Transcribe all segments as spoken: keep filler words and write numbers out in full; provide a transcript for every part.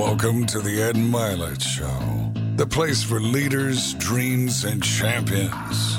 Welcome to the Ed Mylett Show, the place for leaders, dreams, and champions.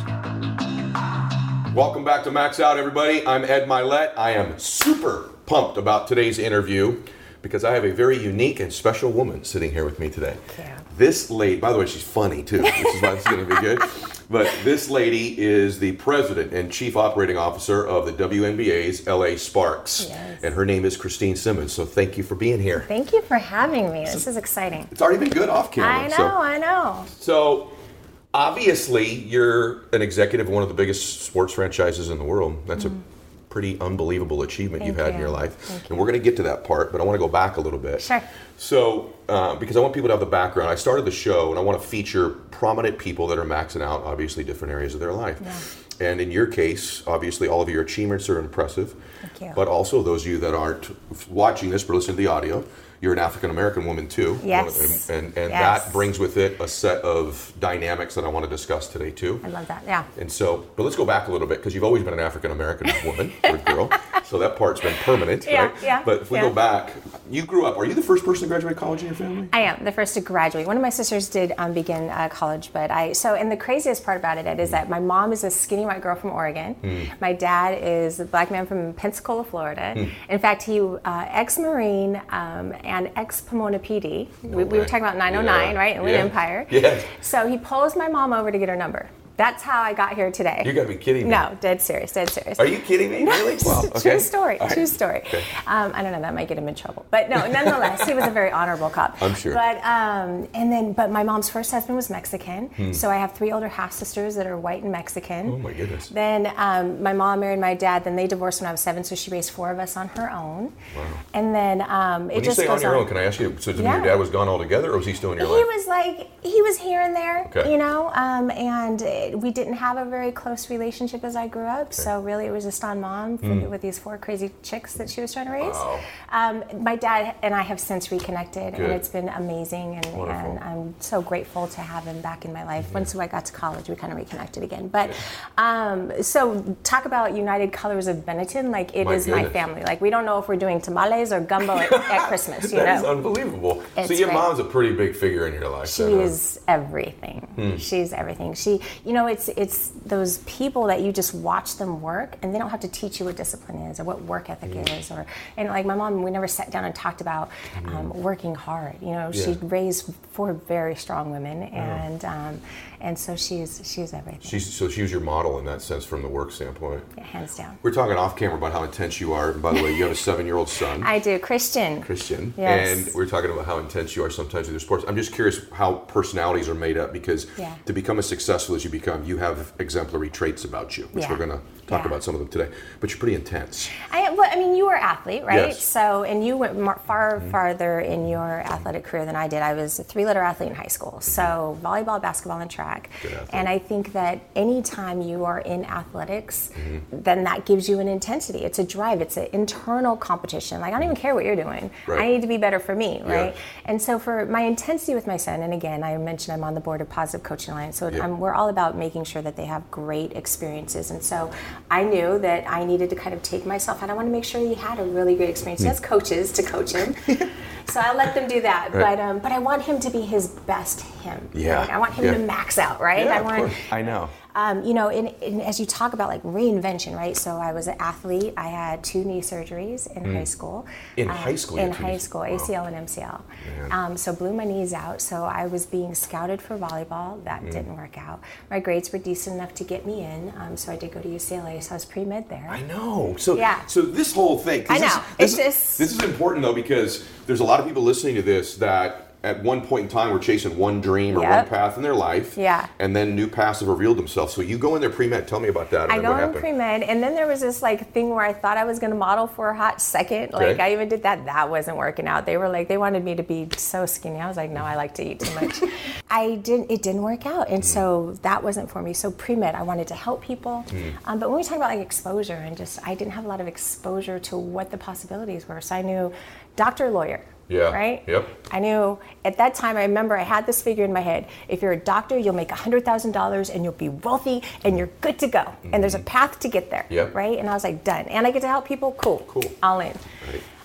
Welcome back to Max Out, everybody. I'm Ed Mylett. I am super pumped about today's interview because I have a very unique and special woman sitting here with me today. Yeah. This lady, by the way, she's funny too, which is why it's going to be good. But this lady is the president and chief operating officer of the W N B A's L A Sparks. Yes. And her name is Christine Simmons. So thank you for being here. Thank you for having me. This is exciting. It's already been good off camera. I know, so. I know. So obviously you're an executive of one of the biggest sports franchises in the world. That's mm. a pretty unbelievable achievement Thank you've had you. in your life. Thank and you. we're going to get to that part, but I want to go back a little bit. Sure. So, uh, because I want people to have the background, I started the show and I want to feature prominent people that are maxing out, obviously, different areas of their life. Yeah. And in your case, obviously, all of your achievements are impressive. Thank you. But also, those of you that aren't watching this but listening to the audio, you're an African-American woman too. Yes. And, and, and yes. that brings with it a set of dynamics that I want to discuss today too. I love that, yeah. And so, but let's go back a little bit because you've always been an African-American woman or girl. So that part's been permanent, Yeah, right? yeah, But if we yeah. go back, you grew up, are you the first person to graduate college in your family? I am the first to graduate. One of my sisters did um, begin uh, college, but I, so, and the craziest part about it is that my mom is a skinny white girl from Oregon. Mm. My dad is a black man from Pensacola, Florida. Mm. In fact, he uh, ex-Marine um, and ex-Pomona P D. No we, we were talking about nine oh nine, yeah. right? Inland yeah. Empire. Yeah. So he pulls my mom over to get her number. That's how I got here today. You gotta be kidding me. No, dead serious, dead serious. Are you kidding me? Really? Wow. Okay. True story, All right. true story. Okay. Um, I don't know, that might get him in trouble. But no, nonetheless, he was a very honorable cop. I'm sure. But um, and then, but my mom's first husband was Mexican, Hmm. so I have three older half sisters that are white and Mexican. Oh my goodness. Then um, my mom married my dad. Then they divorced when I was seven, so she raised four of us on her own. Wow. And then um, it When you just say on goes your on. own, can I ask you, so Yeah. your dad was gone altogether or was he still in your He life? was like, he was here and there, Okay. you know, um, and it, we didn't have a very close relationship as I grew up, so really it was just on mom for, Mm. with these four crazy chicks that she was trying to raise. Wow. Um, my dad and I have since reconnected, Good. and it's been amazing, and, Wonderful. and I'm so grateful to have him back in my life. Yeah. Once I got to college, we kind of reconnected again. But um, so talk about United Colors of Benetton, like it My is my goodness. family. Like we don't know if we're doing tamales or gumbo at, at Christmas, you That is know. unbelievable. It's so your great. mom's a pretty big figure in your life. She then, huh? is everything. Hmm. She's everything. She, you know, it's it's those people that you just watch them work, and they don't have to teach you what discipline is or what work ethic Mm. is, or and like my mom, we never sat down and talked about um, working hard. You know, she Yeah. raised four very strong women, and um, and so she's she's everything. She's, so she was your model in that sense from the work standpoint. Yeah, hands down. We're talking off camera about how intense you are. And by the way, you have a seven-year-old son, I do, Christian. Christian, Yes. and we're talking about how intense you are sometimes with your sports. I'm just curious how personalities are made up because Yeah. to become as successful as you become, you have exemplary traits about you, which Yeah. we're going to talk Yeah. about some of them today. But you're pretty intense. I, well, I mean, you were an athlete, right? Yes. So, and you went mar- far farther in your athletic career than I did. I was a three-letter athlete in high school, so volleyball, basketball, and track. Good athlete. And I think that anytime you are in athletics, then that gives you an intensity. It's a drive. It's an internal competition. Like I don't even care what you're doing. Right. I need to be better for me, Yeah. right? And so for my intensity with my son, and again, I mentioned I'm on the board of Positive Coaching Alliance, so Yeah. I'm, we're all about making sure that they have great experiences. And so I knew that I needed to kind of take myself out. I want to make sure he had a really great experience. He has coaches to coach him. So I let them do that. Right. But um, but I want him to be his best him. Yeah. right? I want him Yeah. to max out, right? Yeah, I of want course. I know. Um, you know, and, and as you talk about like reinvention, right? So I was an athlete. I had two knee surgeries in high school. In Um, high school you In had two high knees- school, wow. A C L and M C L. Man. Um, so blew my knees out. So I was being scouted for volleyball. That didn't work out. My grades were decent enough to get me in. Um, so I did go to U C L A. So I was pre-med there. I know. So, Yeah. so this whole thing. 'cause I know. This, It's this, just- this is important though because there's a lot of people listening to this that at one point in time were chasing one dream or Yep. one path in their life. Yeah. And then new paths have revealed themselves. So you go in there pre-med. Tell me about that. And I then go what in happened? pre-med, and then there was this like thing where I thought I was going to model for a hot second. Like Okay. I even did that. That wasn't working out. They were like, they wanted me to be so skinny. I was like, no, I like to eat too much. I didn't. It didn't work out, and so that wasn't for me. So pre-med, I wanted to help people, um, but when we talk about like exposure and just, I didn't have a lot of exposure to what the possibilities were. So I knew doctor, lawyer. Yeah. Right? Yep. I knew at that time, I remember I had this figure in my head. If you're a doctor, you'll make one hundred thousand dollars and you'll be wealthy and you're good to go. Mm-hmm. And there's a path to get there. Yep. Right? And I was like, done. And I get to help people? Cool. Cool. All in. Right.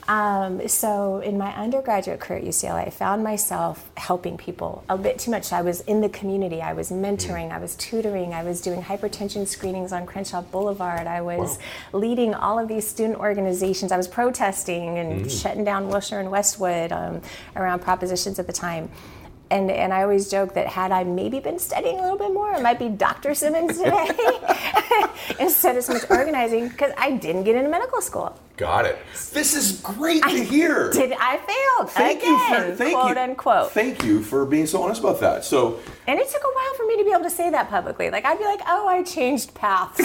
Um, so in my undergraduate career at U C L A, I found myself helping people a bit too much. I was in the community. I was mentoring. Mm. I was tutoring. I was doing hypertension screenings on Crenshaw Boulevard. I was wow. leading all of these student organizations. I was protesting and mm. shutting down Wilshire and Westwood um, around propositions at the time. And and I always joke that had I maybe been studying a little bit more, I might be Doctor Simmons today instead of so much organizing, because I didn't get into medical school. Got it. This is great to hear. I did I failed thank again, you for, thank quote you, unquote. Thank you for being so honest about that. So, and it took a while for me to be able to say that publicly. Like I'd be like, "Oh, I changed paths."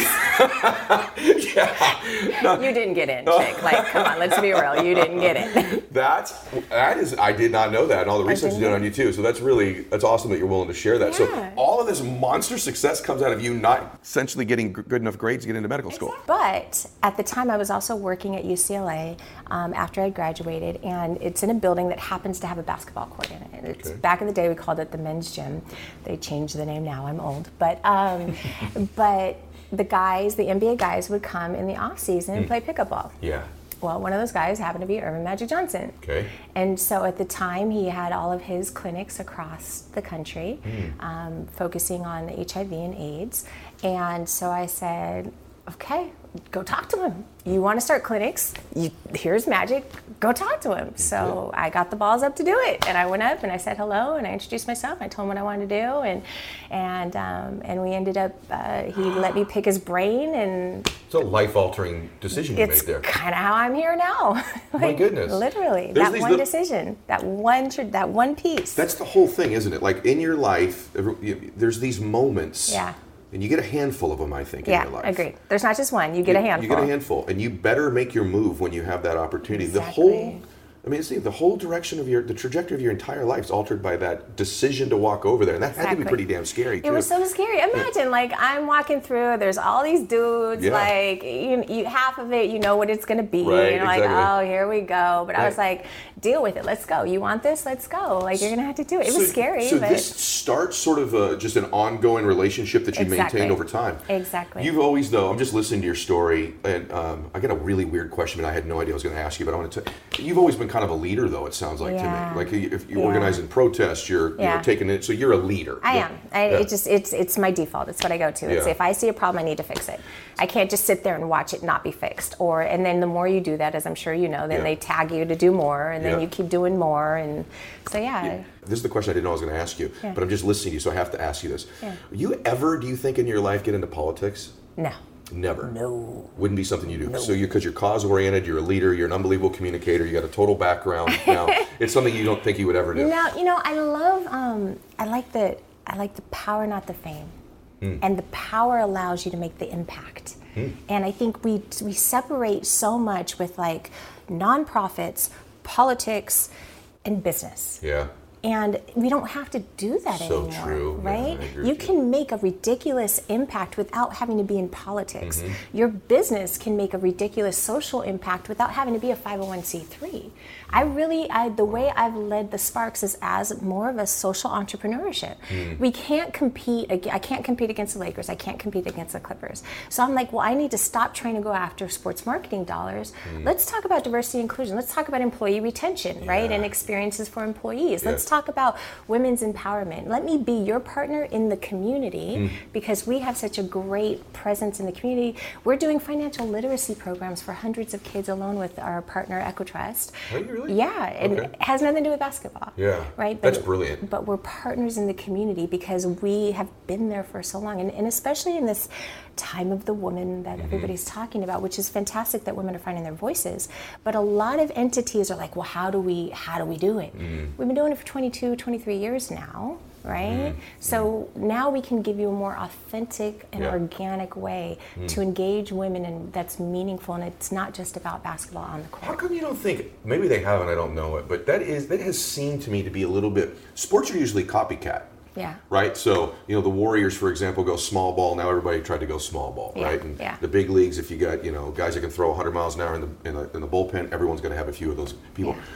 yeah. No. You didn't get in, chick. Like, come on, let's be real. You didn't get in. That's that is. I did not know that, and all the research you did on you too. So that's really that's awesome that you're willing to share that. Yeah. So all of this monster success comes out of you not essentially getting good enough grades to get into medical school. But at the time, I was also working at U C L A um, after I graduated, and it's in a building that happens to have a basketball court in it. It's okay. Back in the day, we called it the men's gym. They changed the name now. I'm old, but um, but the guys, the N B A guys, would come in the off season and mm. play pickup ball. Yeah. Well, one of those guys happened to be Earvin Magic Johnson. Okay. And so at the time, he had all of his clinics across the country, mm. um, focusing on H I V and AIDS. And so I said, okay, go talk to him. You want to start clinics? You, here's Magic. Go talk to him. So I got the balls up to do it, and I went up and I said hello and I introduced myself. I told him what I wanted to do, and and um, and we ended up. Uh, he let me pick his brain, and it's a life-altering decision you made there. It's kind of how I'm here now. like, My goodness, literally, There's that one little, decision, that one that one piece. That's the whole thing, isn't it? Like in your life, there's these moments. Yeah. And you get a handful of them, I think, yeah, in your life. Yeah, agreed. There's not just one. You get you, a handful. You get a handful. And you better make your move when you have that opportunity. Exactly. The whole, I mean, see, the whole direction of your, the trajectory of your entire life is altered by that decision to walk over there. And that exactly. had to be pretty damn scary, too. It was so scary. Imagine, yeah. like, I'm walking through, there's all these dudes, yeah. like, you, you, half of it, you know what it's going to be. Right, and you're exactly. like, oh, here we go. But right. I was like, deal with it. Let's go. You want this? Let's go. Like, you're going to have to do it. It so, was scary. So but this starts sort of a, just an ongoing relationship that you exactly. maintained over time. Exactly. You've always, though, I'm just listening to your story, and um, I got a really weird question, but I had no idea I was going to ask you, but I want to you've always been kind of a leader, though, it sounds like yeah. to me. Like, if you're yeah. organizing protests, you're, yeah. you're taking it, so you're a leader. I yeah. am. I, yeah. It just, it's it's my default. It's what I go to. It's yeah. if I see a problem, I need to fix it. I can't just sit there and watch it not be fixed. Or and then the more you do that, as I'm sure you know, then yeah. they tag you to do more, and then yeah. you keep doing more, and so yeah. yeah. This is the question I didn't know I was going to ask you, yeah. but I'm just listening to you, so I have to ask you this. Yeah. You ever, do you think, in your life get into politics? No. Never. No. Wouldn't be something you do. No. So you, because you're cause oriented, you're a leader, you're an unbelievable communicator, you got a total background. Now, it's something you don't think you would ever do. No, you know, I love. Um, I like the. I like the power, not the fame. Mm. And the power allows you to make the impact. Mm. And I think we we separate so much with like nonprofits, politics, and business. Yeah. And we don't have to do that so anymore, true. right? Yeah, you can make a ridiculous impact without having to be in politics. Mm-hmm. Your business can make a ridiculous social impact without having to be a five oh one c three. I really, I, the way I've led the Sparks is as more of a social entrepreneurship. Mm. We can't compete, I can't compete against the Lakers, I can't compete against the Clippers. So I'm like, well, I need to stop trying to go after sports marketing dollars. Mm. Let's talk about diversity and inclusion. Let's talk about employee retention, yeah. right? And experiences for employees. Yeah. Let's talk about women's empowerment. Let me be your partner in the community mm. because we have such a great presence in the community. We're doing financial literacy programs for hundreds of kids alone with our partner EquiTrust. Are you really? Yeah, and okay. it has nothing to do with basketball. Yeah, right. But, that's brilliant. But we're partners in the community because we have been there for so long, and, and especially in this time of the woman that mm-hmm. everybody's talking about, which is fantastic that women are finding their voices. But a lot of entities are like, well, how do we how do we do it? Mm-hmm. We've been doing it for twenty-two, twenty-three years now. Right? Mm-hmm. So now we can give you a more authentic and yeah. organic way mm. to engage women, and that's meaningful, and it's not just about basketball on the court. How come you don't think, maybe they haven't, I don't know it, but that is that has seemed to me to be a little bit, sports are usually copycat. Yeah. Right? So, you know, the Warriors, for example, go small ball. Now everybody tried to go small ball, yeah. right? And yeah. the big leagues, if you got, you know, guys that can throw one hundred miles an hour in the, in the, in the bullpen, everyone's going to have a few of those people. Yeah.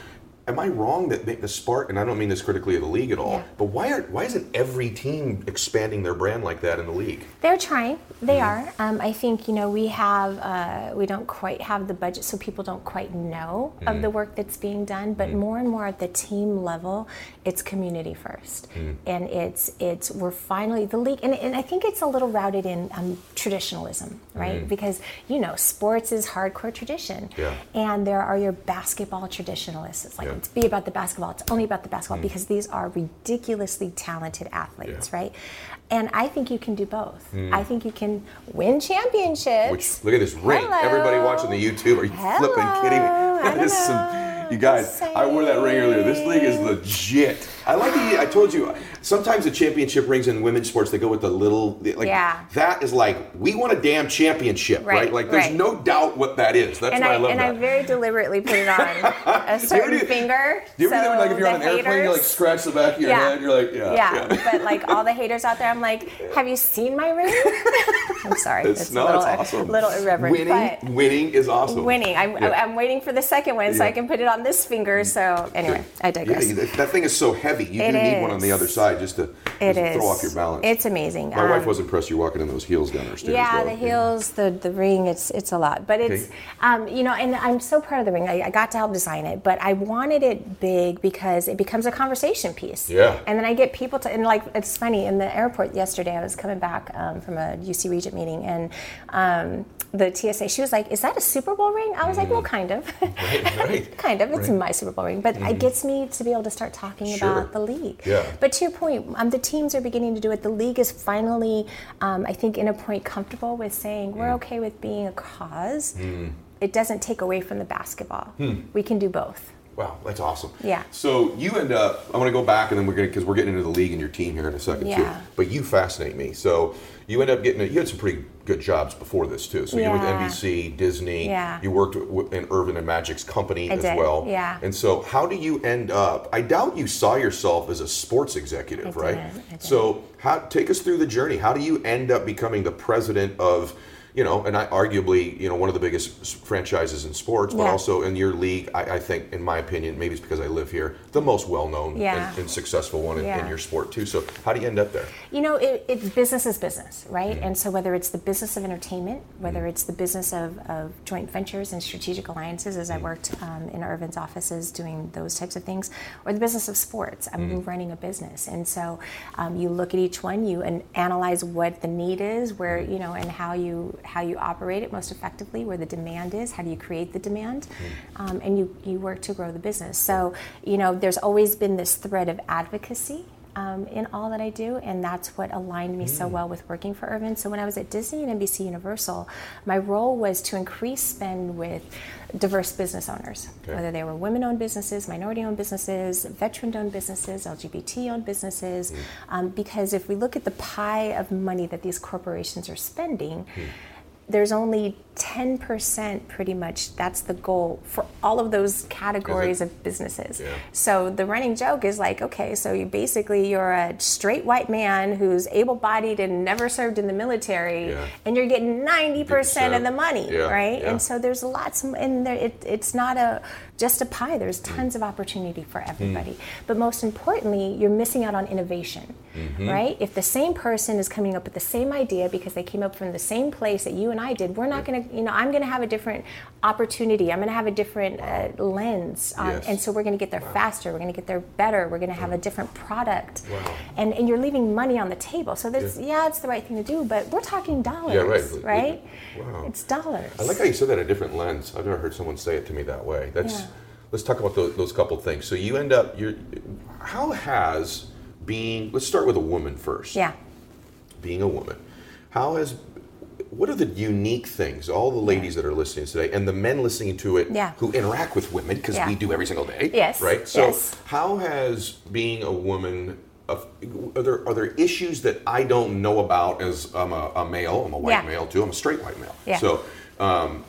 am I wrong that the Spark, and I don't mean this critically of the league at all, yeah. but why are why isn't every team expanding their brand like that in the league? They're trying. They mm-hmm. are. Um, I think, you know, we have, uh, we don't quite have the budget, so people don't quite know mm-hmm. of the work that's being done, but mm-hmm. more and more at the team level, it's community first. Mm-hmm. And it's, it's, we're finally, the league, and, and I think it's a little rooted in um, traditionalism, right? Mm-hmm. Because, you know, sports is hardcore tradition. Yeah. And there are your basketball traditionalists. It's like, yeah. it's be about the basketball, it's only about the basketball, mm-hmm. because these are ridiculously talented athletes, yeah. right? And I think you can do both. Mm. I think you can win championships. Which, look at this ring. Hello. Everybody watching the YouTube, are you Hello. flipping kidding me? That is some, you guys, I wore that ring earlier. This league is legit. I like the, I told you, sometimes the championship rings in women's sports, they go with the little, like, yeah. that is like, we want a damn championship, right? right? Like, there's right. no doubt what that is. That's and why I, I love and that. And I very deliberately put it on a certain do, finger. Do you ever so do like if you're on an haters, airplane, you like scratch the back of your yeah. head, you're like, yeah, yeah. yeah. But like all the haters out there, I'm like, have you seen my ring? I'm sorry. It's, it's no, a little, it's awesome. little irreverent. Winning, but winning is awesome. Winning. I'm, yeah. I'm waiting for the second one so yeah. I can put it on this finger. So anyway, I digress. Yeah, that thing is so heavy. You it do need is. one on the other side just to, it just to is. throw off your balance. It's amazing. My um, wife was impressed you walking in those heels down our stairs. Yeah, though. the heels, the the ring, it's it's a lot. But it's, okay. um, you know, and I'm so proud of the ring. I, I got to help design it, but I wanted it big because it becomes a conversation piece. Yeah. And then I get people to, and like, it's funny, in the airport yesterday, I was coming back um, from a U C Regent meeting, and um, the T S A, she was like, is that a Super Bowl ring? I was mm. like, well, kind of. Right, right. kind of. It's right. my Super Bowl ring. But mm. it gets me to be able to start talking sure. about the league. Yeah. But to your point, um, the teams are beginning to do it. The league is finally, um, I think, in a point comfortable with saying, we're mm. okay with being a cause. Mm. It doesn't take away from the basketball. Mm. We can do both. Wow, that's awesome. Yeah. So you end up, I want to go back and then we're going to, because we're getting into the league and your team here in a second yeah. too. But you fascinate me. So you end up getting, you had some pretty good jobs before this too. So yeah. you were with N B C, Disney, yeah. you worked in Irvin and Magic's company I as did. well. Yeah. And so how do you end up, I doubt you saw yourself as a sports executive, I right? Didn't. I didn't. So how, take us through the journey. How do you end up becoming the president of, you know, and I arguably, you know, one of the biggest franchises in sports, but yeah. also in your league, I, I think, in my opinion, maybe it's because I live here, the most well-known yeah. and, and successful one in, yeah. in your sport too. So how do you end up there? You know, it, it's business is business, right? Mm-hmm. And so whether it's the business of entertainment, whether mm-hmm. it's the business of, of joint ventures and strategic alliances, as mm-hmm. I worked um, in Irvin's offices doing those types of things, or the business of sports, I'm mm-hmm. running a business. And so um, you look at each one, you and analyze what the need is, where, you know, and how you how you operate it most effectively, where the demand is, how do you create the demand, mm-hmm. um, and you, you work to grow the business. So, you know, there's always been this thread of advocacy Um, in all that I do, and that's what aligned me mm. so well with working for Irvin. So when I was at Disney and N B C Universal, my role was to increase spend with diverse business owners, okay. whether they were women-owned businesses, minority-owned businesses, veteran-owned businesses, L G B T-owned businesses, mm. um, because if we look at the pie of money that these corporations are spending, mm. there's only ten percent pretty much, that's the goal for all of those categories of businesses. Yeah. So the running joke is like, okay, so you basically, you're a straight white man who's able-bodied and never served in the military, yeah. and you're getting ninety percent of the money, yeah. right? Yeah. And so there's lots in there, it, it's not a just a pie, there's tons mm. of opportunity for everybody. Mm. But most importantly, you're missing out on innovation, mm-hmm. right? If the same person is coming up with the same idea because they came up from the same place that you and I did, we're not yeah. gonna, you know, I'm gonna have a different opportunity, I'm gonna have a different uh, lens, on, yes. and so we're gonna get there wow. faster, we're gonna get there better, we're gonna have wow. a different product, wow. and, and you're leaving money on the table. So that's, yeah. yeah, it's the right thing to do, but we're talking dollars, yeah, right? right? Wow. It's dollars. I like how you said that, a different lens. I've never heard someone say it to me that way. That's. Yeah. Let's talk about those, those couple things. So you end up, you're, how has being, let's start with a woman first. Yeah. Being a woman. How has, what are the unique things, all the ladies yeah. that are listening today, and the men listening to it yeah. who interact with women, because yeah. we do every single day. Yes. Right? So yes. how has being a woman, are there, are there issues that I don't know about as I'm a, a male, I'm a white yeah. male too, I'm a straight white male. Yeah. So, um,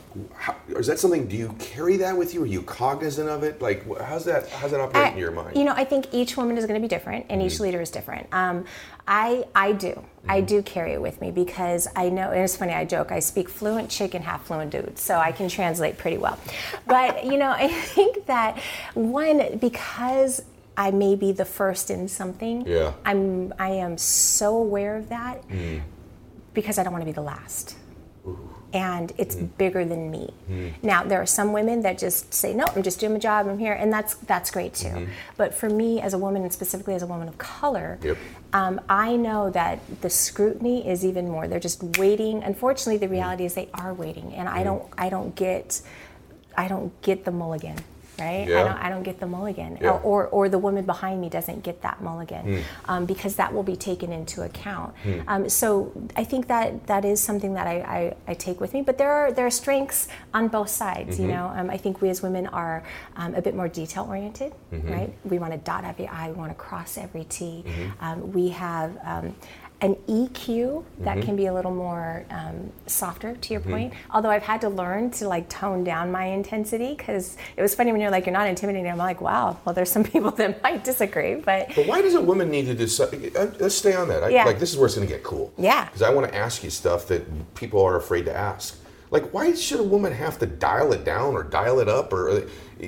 how, is that something? Do you carry that with you? Are you cognizant of it? Like, how's that? How's that operate I, in your mind? You know, I think each woman is going to be different, and mm-hmm. each leader is different. Um, I I do mm-hmm. I do carry it with me because I know. And it's funny. I joke. I speak fluent chick and half fluent dude, so I can translate pretty well. But you know, I think that one because I may be the first in something. Yeah. I'm I am so aware of that mm. because I don't want to be the last. Ooh. And it's mm. bigger than me. Mm. Now, there are some women that just say, no, I'm just doing my job, I'm here, and that's that's great too. Mm-hmm. But for me, as a woman, and specifically as a woman of color, yep. um, I know that the scrutiny is even more. They're just waiting. Unfortunately, the reality mm. is they are waiting, and mm. I don't, I don't get, I don't get the mulligan. Right? Yeah. I don't I don't get the mulligan. Yeah. Or, or or the woman behind me doesn't get that mulligan mm. um, because that will be taken into account. Mm. Um, so I think that that is something that I, I, I take with me. But there are there are strengths on both sides, mm-hmm. you know. Um, I think we as women are um, a bit more detail oriented, mm-hmm. right? We want to dot every I, we want to cross every T. Mm-hmm. Um, we have um, an E Q that mm-hmm. can be a little more um, softer, to your mm-hmm. point. Although I've had to learn to like tone down my intensity, because it was funny when you're like, you're not intimidating. I'm like, wow, well, there's some people that might disagree, but. But why does a woman need to decide? Let's stay on that. I, yeah. Like, this is where it's going to get cool. Yeah. Because I want to ask you stuff that people are afraid to ask. Like, why should a woman have to dial it down or dial it up? Or,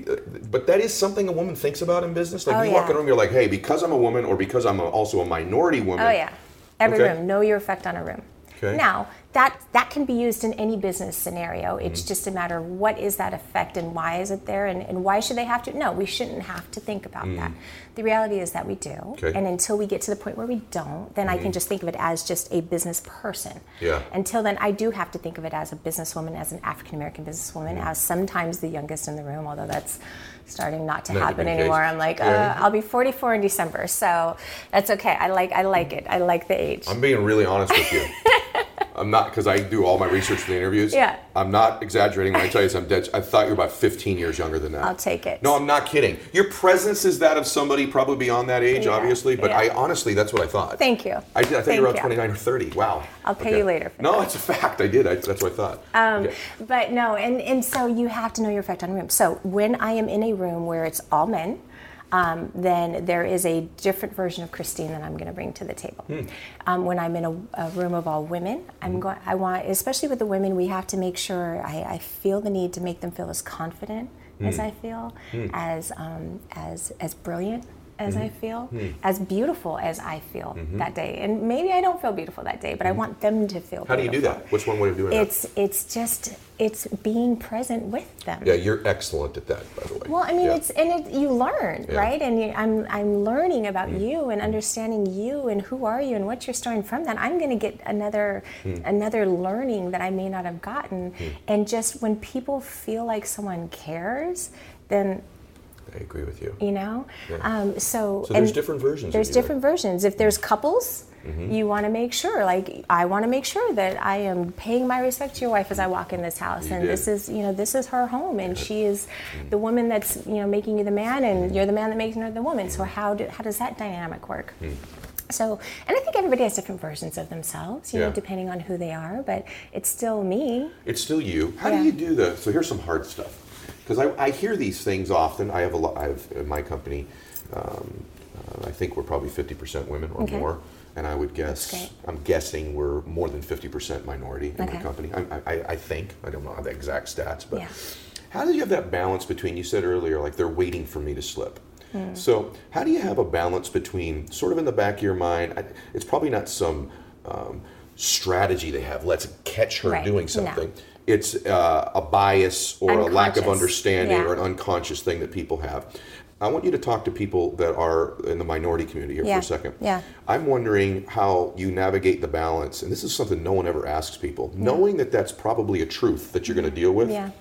but that is something a woman thinks about in business. Like, oh, you yeah. walk in a room, you're like, hey, because I'm a woman, or because I'm a, also a minority woman. Oh yeah. Every okay. room, know your effect on a room. Okay. Now, that that can be used in any business scenario. It's mm-hmm. just a matter of what is that effect and why is it there and, and why should they have to? No, we shouldn't have to think about mm-hmm. that. The reality is that we do. Okay. And until we get to the point where we don't, then mm-hmm. I can just think of it as just a business person. Yeah. Until then, I do have to think of it as a businesswoman, as an African-American businesswoman, mm-hmm. as sometimes the youngest in the room, although that's starting not to not happen anymore. I'm like, yeah. uh, I'll be forty-four in December, so that's okay. I like I like it. I like the age. I'm being really honest with you. I'm not, because I do all my research for the interviews. Yeah. I'm not exaggerating when I tell you I'm dead. I thought you were about fifteen years younger than that. I'll take it. No, I'm not kidding. Your presence is that of somebody probably beyond that age, yeah. obviously, but yeah. I honestly, that's what I thought. Thank you. I did. I thought Thank you were around you. twenty-nine or thirty. Wow. I'll pay okay. you later for no, that. No, it's a fact. I did. I, that's what I thought. Um, okay. But no, and, and so you have to know your effect on a room. So when I am in a room where it's all men, Um, then there is a different version of Christine that I'm going to bring to the table. Hmm. Um, when I'm in a, a room of all women, I'm going. I want, especially with the women, we have to make sure I, I feel the need to make them feel as confident hmm. as I feel, hmm. as um, as as brilliant as mm-hmm. I feel, mm-hmm. as beautiful as I feel mm-hmm. that day. And maybe I don't feel beautiful that day, but mm-hmm. I want them to feel How beautiful. do you do that? What's one way of doing it's, that? It's it's just, it's being present with them. Yeah, you're excellent at that, by the way. Well, I mean, yeah. it's, and it, you learn, yeah. right? And you, I'm I'm learning about mm-hmm. you and understanding you and who are you and what's your story. And from that, I'm going to get another mm-hmm. another learning that I may not have gotten. Mm-hmm. And just when people feel like someone cares, then I agree with you. You know? Yeah. Um, so so there's different versions. There's different right? versions. If there's couples, mm-hmm. you want to make sure, like, I want to make sure that I am paying my respect to your wife as I walk in this house. You and did. this is, you know, this is her home. And yeah. she is mm-hmm. the woman that's, you know, making you the man, and mm-hmm. you're the man that makes her the woman. So how do, how does that dynamic work? Mm-hmm. So, and I think everybody has different versions of themselves, you yeah. know, depending on who they are, but it's still me. It's still you. How yeah. do you do the, so here's some hard stuff. Because I, I hear these things often. I have a lot, I have in my company, um, uh, I think we're probably fifty percent women or okay. more. And I would guess, I'm guessing we're more than fifty percent minority in okay. my company. I, I, I think, I don't know the exact stats, but yeah. how do you have that balance between, you said earlier, like they're waiting for me to slip. Mm. So how do you have a balance between, sort of in the back of your mind, I, it's probably not some um, strategy they have, let's catch her right. doing something. No. It's uh, a bias or a lack of understanding yeah. or an unconscious thing that people have. I want you to talk to people that are in the minority community here yeah. for a second. Yeah. I'm wondering how you navigate the balance, and this is something no one ever asks people, yeah. knowing that that's probably a truth that you're going to deal with. Yeah.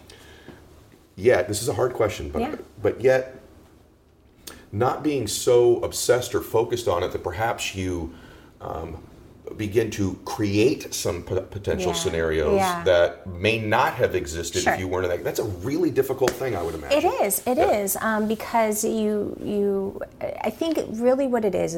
Yet, this is a hard question, but yeah. but yet, not being so obsessed or focused on it that perhaps you um, begin to create some p- potential yeah. scenarios yeah. that may not have existed sure. if you weren't in that. That's a really difficult thing, I would imagine. It is. It yeah. is um, because you you. I think really what it is is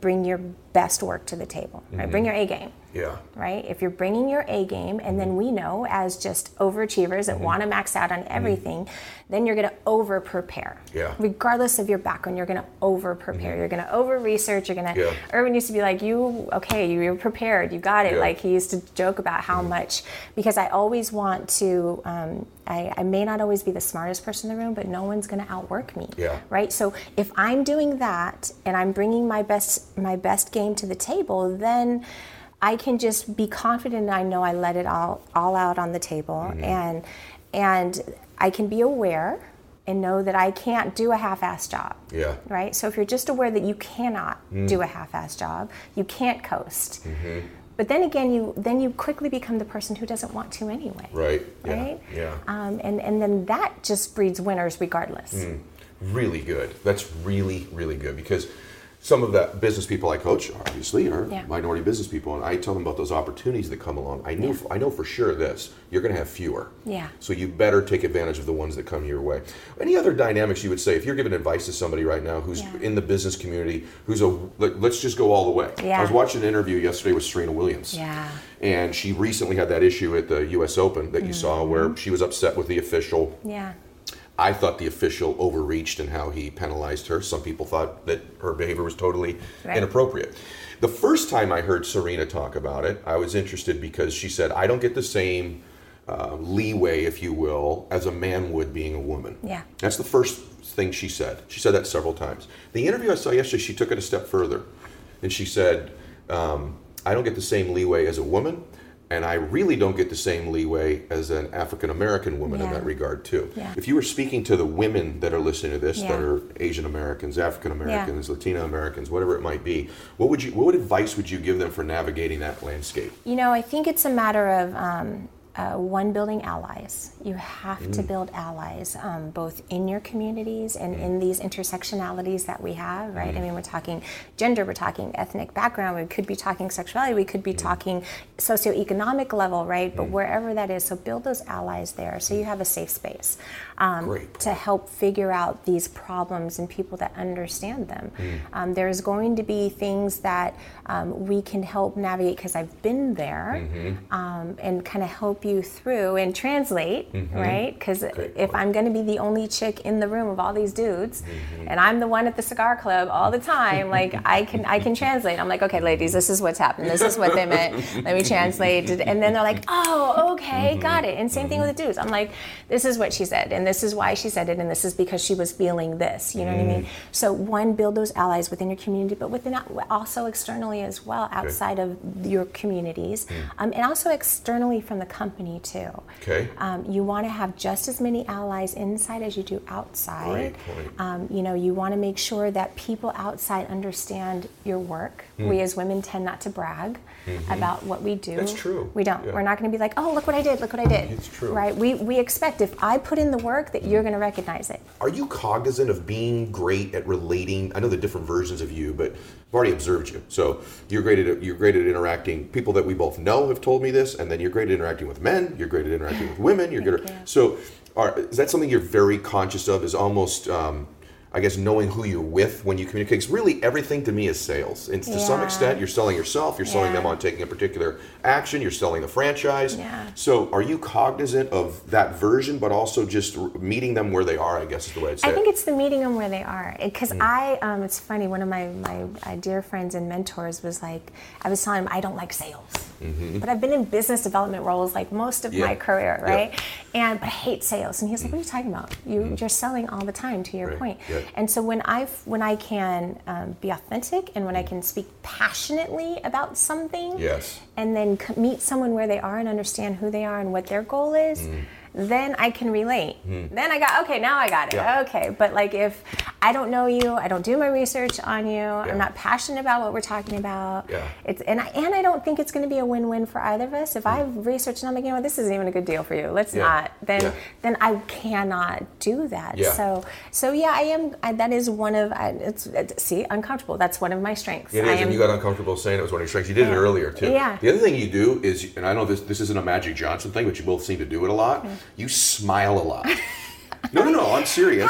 bring your best work to the table, right? Mm-hmm. Bring your A game. Yeah. Right? If you're bringing your A game, and then we know as just overachievers that mm-hmm. want to max out on everything, mm-hmm. then you're going to over prepare. Yeah. Regardless of your background, you're going to over prepare. Mm-hmm. You're going to over research. You're going to. Yeah. Irvin used to be like, "You okay? You're prepared. You got it." Yeah. Like he used to joke about how mm-hmm. much, because I always want to. Um, I, I may not always be the smartest person in the room, but no one's going to outwork me. Yeah. Right. So if I'm doing that and I'm bringing my best my best game to the table, then I can just be confident and I know I let it all all out on the table, mm-hmm. and and I can be aware and know that I can't do a half-assed job. Yeah. Right? So if you're just aware that you cannot mm. do a half-assed job, you can't coast. Mm-hmm. But then again, you then you quickly become the person who doesn't want to anyway. Right. Right? Yeah. yeah. Um, and, and then that just breeds winners regardless. Mm. Really good. That's really, really good, because some of the business people I coach, obviously, are yeah. minority business people, and I tell them about those opportunities that come along. I knew, yeah. I know for sure this, you're going to have fewer. Yeah. So you better take advantage of the ones that come your way. Any other dynamics you would say, if you're giving advice to somebody right now who's yeah. in the business community, who's a, let's just go all the way. Yeah. I was watching an interview yesterday with Serena Williams. Yeah. And she recently had that issue at the U S Open that you mm-hmm. saw where she was upset with the official. Yeah. I thought the official overreached in how he penalized her. Some people thought that her behavior was totally right. inappropriate. The first time I heard Serena talk about it, I was interested because she said, I don't get the same uh, leeway, if you will, as a man would being a woman. Yeah. That's the first thing she said. She said that several times. The interview I saw yesterday, she took it a step further. And she said, um, I don't get the same leeway as a woman, and I really don't get the same leeway as an African-American woman yeah. in that regard, too. Yeah. If you were speaking to the women that are listening to this, yeah. that are Asian Americans, African Americans, yeah. Latino Americans, whatever it might be, what would you, what advice would you give them for navigating that landscape? You know, I think it's a matter of um, uh, one, building allies. You have mm. to build allies, um, both in your communities and mm. in these intersectionalities that we have, right? Mm. I mean, we're talking gender, we're talking ethnic background, we could be talking sexuality, we could be mm. talking socioeconomic level, right? But mm. wherever that is, so build those allies there so you have a safe space um, to help figure out these problems and people that understand them. Mm. Um, there's going to be things that um, we can help navigate, because I've been there, mm-hmm. um, and kind of help you through and translate, mm-hmm. right? Because if I'm going to be the only chick in the room of all these dudes, mm-hmm. and I'm the one at the cigar club all the time, like I can I can translate. I'm like, okay, ladies, this is what's happened. This is what they meant. Let me translate. And then they're like, oh, okay, mm-hmm. got it. And same thing with the dudes. I'm like, this is what she said, and this is why she said it, and this is because she was feeling this. You know mm-hmm. what I mean? So one, build those allies within your community, but within also externally as well, outside okay. of your communities, mm. um, and also externally from the company too. Okay. Um, you want to have just as many allies inside as you do outside. Great point. Um, you know, you want to make sure that people outside understand your work. Mm. We as women tend not to brag mm-hmm. about what we do. That's true. We don't. Yeah. We're not going to be like, oh, look what I did, look what I did. It's true. Right? We we expect if I put in the work that mm. you're going to recognize it. Are you cognizant of being great at relating? I know the different versions of you, but I've already observed you. So you're great at you're great at interacting. People that we both know have told me this, and then you're great at interacting with men. You're great at interacting with women. You're good. At, you. So, are, is that something you're very conscious of? Is almost, um, I guess, knowing who you're with when you communicate? Because really, everything to me is sales. And to yeah. some extent, you're selling yourself. You're selling yeah. them on taking a particular action. You're selling the franchise. Yeah. So, are you cognizant of that version, but also just meeting them where they are? I guess is the way I'd say I think it. it's the meeting them where they are. Because mm. I, um, it's funny. One of my my uh, dear friends and mentors was like, I was telling him I don't like sales. Mm-hmm. But I've been in business development roles like most of yeah. my career, right? Yeah. And but I hate sales. And he's like, "What are you talking about? You mm-hmm. you're selling all the time." To your right. point. Yeah. And so when I when I can um, be authentic and when I can speak passionately about something, yes. and then c- meet someone where they are and understand who they are and what their goal is. Mm. Then I can relate. Mm. Then I got, okay, now I got it. Yeah. Okay, but like if I don't know you, I don't do my research on you, yeah. I'm not passionate about what we're talking about, yeah. it's and I, and I don't think it's going to be a win-win for either of us. If mm. I've researched and I'm like, you know, this isn't even a good deal for you, let's yeah. not, then yeah. then I cannot do that. Yeah. So, so yeah, I am, I, that is one of, I, it's, it's, see, uncomfortable, that's one of my strengths. It is, I and am, you got uncomfortable saying it was one of your strengths. You did yeah. it earlier, too. Yeah. The other thing you do is, and I know this this isn't a Magic Johnson thing, but you both seem to do it a lot, mm. you smile a lot. No, no, no, I'm serious. How did you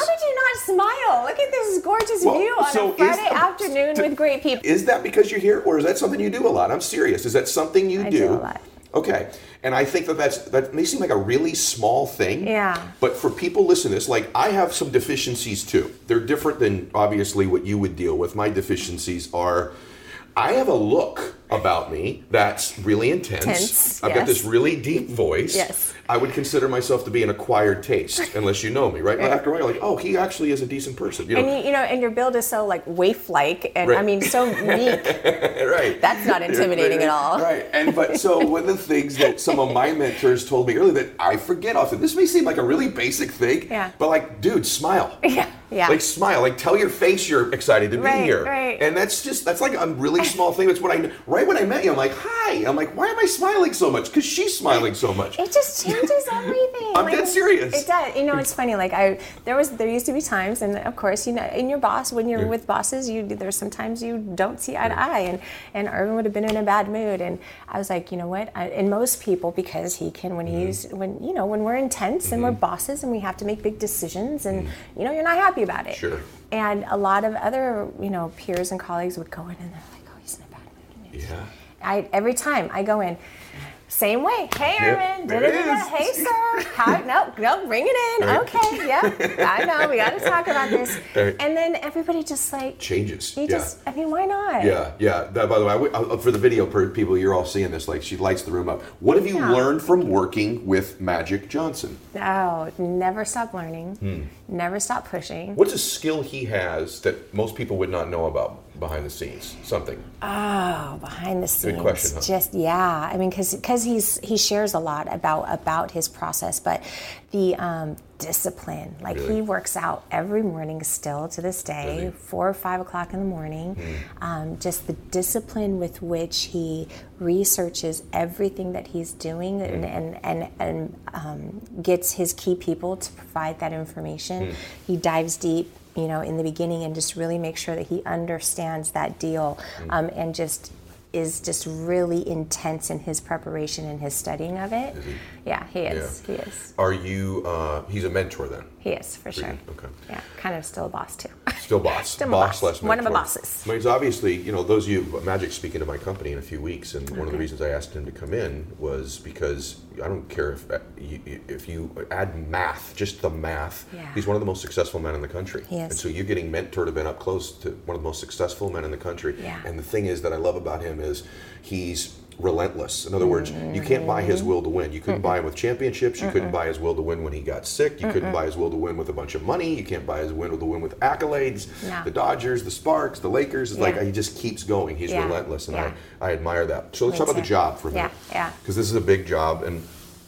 not smile? Look at this gorgeous Well, view on so a Friday is- afternoon with great people. Is that because you're here, or is that something you do a lot? I'm serious. Is that something you I do? do a lot. Okay. And I think that that's, that may seem like a really small thing. Yeah. But for people listening to this, like, I have some deficiencies too. They're different than obviously what you would deal with. My deficiencies are, I have a look about me that's really intense. Tense, I've got yes. this really deep voice. Yes. I would consider myself to be an acquired taste, unless you know me, right? After a while, you're like, oh, he actually is a decent person. You know? And you, you know, and your build is so like waif-like, and Right. I mean, so meek. Right. That's not intimidating at all. Right. And but so one of the things that some of my mentors told me earlier that I forget often. This may seem like a really basic thing. Yeah. But like, dude, smile. Yeah. Yeah. Like smile. Like tell your face you're excited to be Right, here. right. And that's just that's like a really small thing. That's what I right when I met you. I'm like, hi. I'm like, why am I smiling so much? Because she's smiling so much. It just changes everything. I'm Like, dead serious. It does. You know, it's funny. Like I, there was, there used to be times, and of course, you know, in your boss, when you're Yeah. with bosses, you there's sometimes you don't see eye to eye, and and Irvin would have been in a bad mood, and I was like, you know what? I, and most people, because he can, when he's, when you know, when we're intense and we're bosses and we have to make big decisions, and you know, you're not happy about it. Sure. And a lot of other, you know, peers and colleagues would go in and they're like, oh, he's in a bad mood. Yeah. I every time I go in, same way. Hey, Yep, Irvin. there da, da, it da, da. is. Hey, sir. How, nope, nope. Bring it in. Right. Okay. Yeah. I know. We got to talk about this. Right. And then everybody just like Changes. You yeah. just. I mean, why not? Yeah, yeah. That, by the way, I w- uh, for the video per people, you're all seeing this. Like she lights the room up. What have you Yeah. learned from working with Magic Johnson? Oh, never stop learning. Hmm. Never stop pushing. What's a skill he has that most people would not know about behind the scenes? Something. Oh, behind the scenes. Good question, huh? Just yeah. I mean, because because he's he shares a lot about about his process, but the um, discipline. Like Really? he works out every morning still to this Does day, he? four or five o'clock in the morning. Hmm. Um, just the discipline with which he researches everything that he's doing Hmm. and and and, and um, gets his key people to provide that information. Hmm. He dives deep, you know, in the beginning and just really make sure that he understands that deal, um, and just is just really intense in his preparation and his studying of it. Is he? Yeah, he is. Yeah. He is. Are you? Uh, he's a mentor then. He is for sure. Okay. Yeah, kind of still a boss too. Still boss. Still my boss. slash One of my mentor. bosses. I mean, he's obviously, you know, those of you, Magic's speaking to my company in a few weeks, and one of the reasons I asked him to come in was because I don't care if uh, you, if you add math, just the math, Yeah. he's one of the most successful men in the country. He is. And so you're getting mentored to been up close to one of the most successful men in the country. Yeah. And the thing is that I love about him is he's relentless. In other words, you can't buy his will to win. You couldn't buy him with championships. You couldn't buy his will to win when he got sick. You couldn't buy his will to win with a bunch of money. You can't buy his will to win with accolades. No. The Dodgers, the Sparks, the Lakers. It's Yeah. like he just keeps going. He's Yeah. relentless, and Yeah. I, I admire that. So let's Me talk about the too. job for a minute. Yeah, yeah. Because this is a big job, and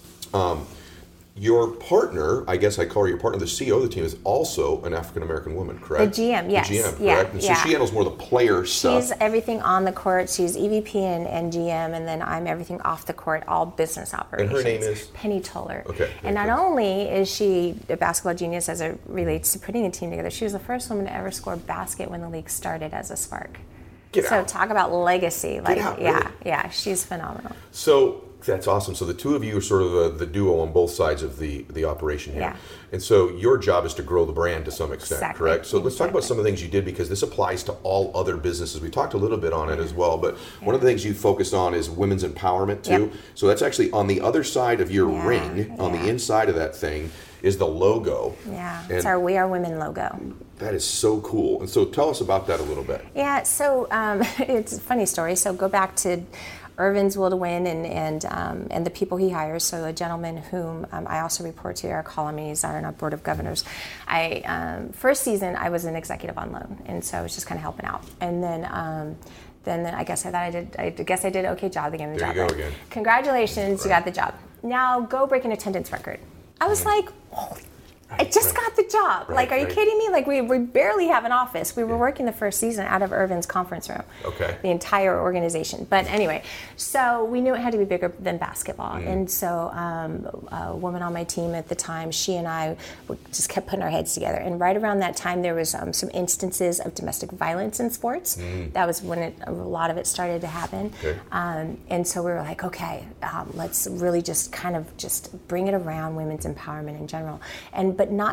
um, your partner, I guess I call her your partner, the C E O of the team, is also an African American woman, correct? The G M, yes. The G M, correct? Yeah, and so yeah. she handles more of the player stuff. She's everything on the court. She's E V P and, and G M, and then I'm everything off the court, all business operations. name is? Penny Toller. Okay, And not okay. only is she a basketball genius as it relates to putting a team together, she was the first woman to ever score a basket when the league started as a Spark. Get so out. talk about legacy. Like, out, yeah, really? yeah, she's phenomenal. So that's awesome. So the two of you are sort of the, the duo on both sides of the, the operation here. Yeah. And so your job is to grow the brand to some extent, Exactly. correct? So let's talk about Exactly. some of the things you did, because this applies to all other businesses. We talked a little bit on it as well, but one of the things you focused on is women's empowerment too. Yep. So that's actually on the other side of your Yeah, ring, on the yeah. inside of that thing, is the logo. Yeah, And it's our We Are Women logo. that is so cool. And so tell us about that a little bit. Yeah, so um, it's a funny story. So go back to Irvin's Will to Win and and um, and the people he hires. So a gentleman whom um, I also report to, our columnies are in our board of governors. I um, first season I was an executive on loan, and so I was just kind of helping out. And then um, then I guess I thought I did. I guess I did an okay job to get the There job. you go right? again. Congratulations, you got the job. Now go break an attendance record. I was like, oh, I just right. got the job. Right, like, are you right. kidding me? Like, we, we barely have an office. We were working the first season out of Irvin's conference room. Okay. The entire organization. But anyway, so we knew it had to be bigger than basketball. Mm. And so um, a woman on my team at the time, she and I just kept putting our heads together. And right around that time, there was um, some instances of domestic violence in sports. Mm. That was when it, a lot of it started to happen. Okay. Um, and so we were like, okay, um, let's really just kind of just bring it around women's empowerment in general. And but not just around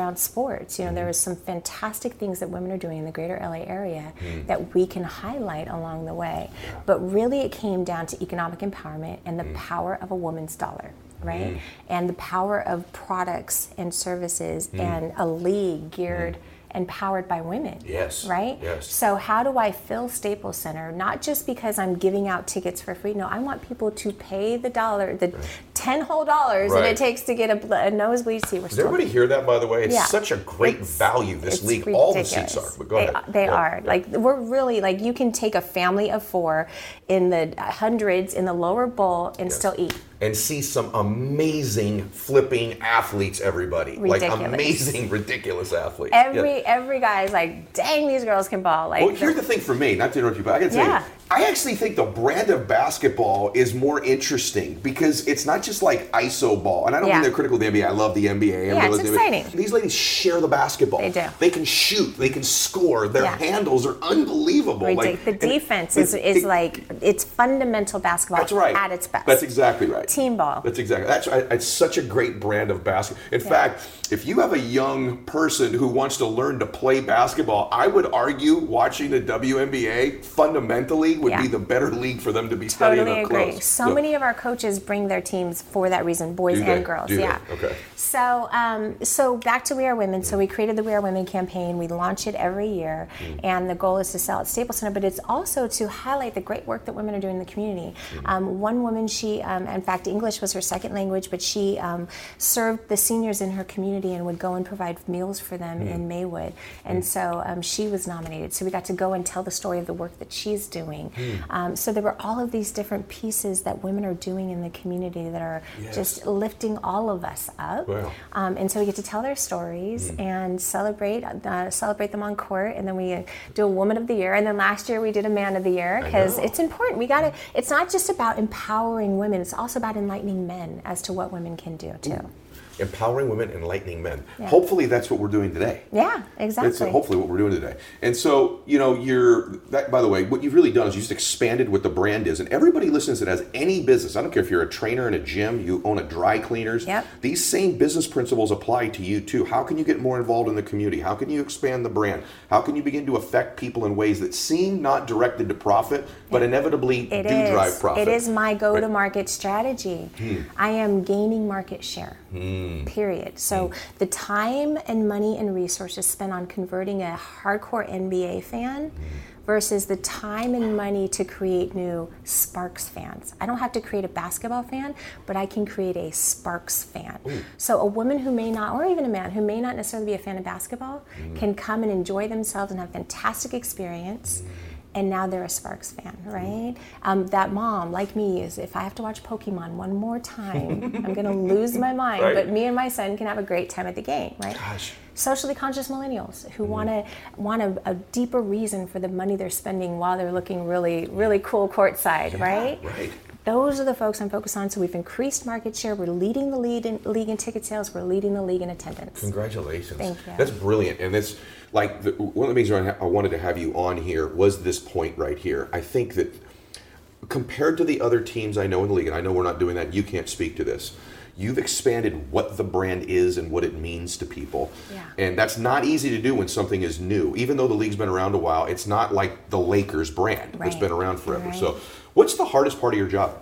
around sports. You know, mm-hmm. there was some fantastic things that women are doing in the greater L A area mm. that we can highlight along the way. Yeah. But really it came down to economic empowerment and the mm. power of a woman's dollar. Right? Mm. And the power of products and services mm. and a league geared mm. and powered by women. Yes. Right? Yes. So how do I fill Staples Center? Not just because I'm giving out tickets for free. No, I want people to pay the dollar, the right. ten whole dollars right. that it takes to get a, a nosebleed seat. We're Does everybody hear that, by the way? It's yeah. such a great it's, value, this league. Ridiculous. All the seats are. But go they, ahead. They yeah. are. Yeah. Like, we're really, like, you can take a family of four in the hundreds in the lower bowl and yes. still eat. And see some amazing flipping athletes, everybody. Ridiculous. Like amazing, ridiculous athletes. Every yeah. every guy's like, dang, these girls can ball. Like, well, here's the thing for me, not to interrupt you, but I gotta tell yeah. you, I actually think the brand of basketball is more interesting because it's not just like I S O ball. And I don't yeah. mean they're critical of the N B A. I love the N B A. Yeah, it's exciting. N B A. These ladies share the basketball. They do. They can shoot. They can score. Their yeah. handles are unbelievable. Ridic- like, the defense is, is it, like, it's fundamental basketball that's right. at its best. That's exactly right. Team ball. That's exactly. That's right. It's such a great brand of basketball. In yeah. fact, if you have a young person who wants to learn to play basketball, I would argue watching the W N B A fundamentally would yeah. be the better league for them to be totally studying up agree. close. So, so many of our coaches bring their teams for that reason, boys and girls. Do yeah. They? Okay. So, um, so back to We Are Women. So we created the We Are Women campaign. We launch it every year, mm. and the goal is to sell at Staples Center. But it's also to highlight the great work that women are doing in the community. Mm. Um, one woman, she, um, in fact, English was her second language, but she um, served the seniors in her community and would go and provide meals for them mm. in Maywood. And mm. so um, she was nominated. So we got to go and tell the story of the work that she's doing. Mm. Um, so there were all of these different pieces that women are doing in the community that are yes. just lifting all of us up. Wow. Um, and so we get to tell their stories mm. and celebrate uh, celebrate them on court, and then we do a Woman of the Year, and then last year we did a Man of the Year because it's important. We gotta. It's not just about empowering women; it's also about enlightening men as to what women can do too. Ooh. Empowering women, enlightening men. Yeah. Hopefully that's what we're doing today. Yeah, exactly. That's hopefully what we're doing today. And so, you know, you're, that, by the way, what you've really done is you just expanded what the brand is. And everybody listens that has any business, I don't care if you're a trainer in a gym, you own a dry cleaners, yep. these same business principles apply to you too. How can you get more involved in the community? How can you expand the brand? How can you begin to affect people in ways that seem not directed to profit, but inevitably it do is. drive profit? It is my go-to-market right. strategy. Hmm. I am gaining market share. Hmm. Period. So mm. the time and money and resources spent on converting a hardcore N B A fan mm. versus the time and money to create new Sparks fans. I don't have to create a basketball fan, but I can create a Sparks fan. Ooh. So a woman who may not, or even a man who may not necessarily be a fan of basketball, mm. can come and enjoy themselves and have a fantastic experience. Mm. And now they're a Sparks fan, right? Um, that mom, like me, is if I have to watch Pokemon one more time, I'm gonna lose my mind. Right. But me and my son can have a great time at the game, right? Gosh. Socially conscious millennials who mm. want to want a, a deeper reason for the money they're spending while they're looking really, really cool courtside, yeah, right? Right. Those are the folks I'm focused on. So we've increased market share. We're leading the lead in, league in ticket sales. We're leading the league in attendance. Congratulations. Thank you. That's brilliant. And it's like the, one of the things I wanted to have you on here was this point right here. I think that compared to the other teams I know in the league, and I know we're not doing that, you can't speak to this. You've expanded what the brand is and what it means to people. Yeah. And that's not easy to do when something is new. Even though the league's been around a while, it's not like the Lakers brand right. that's been around forever. Right. So what's the hardest part of your job?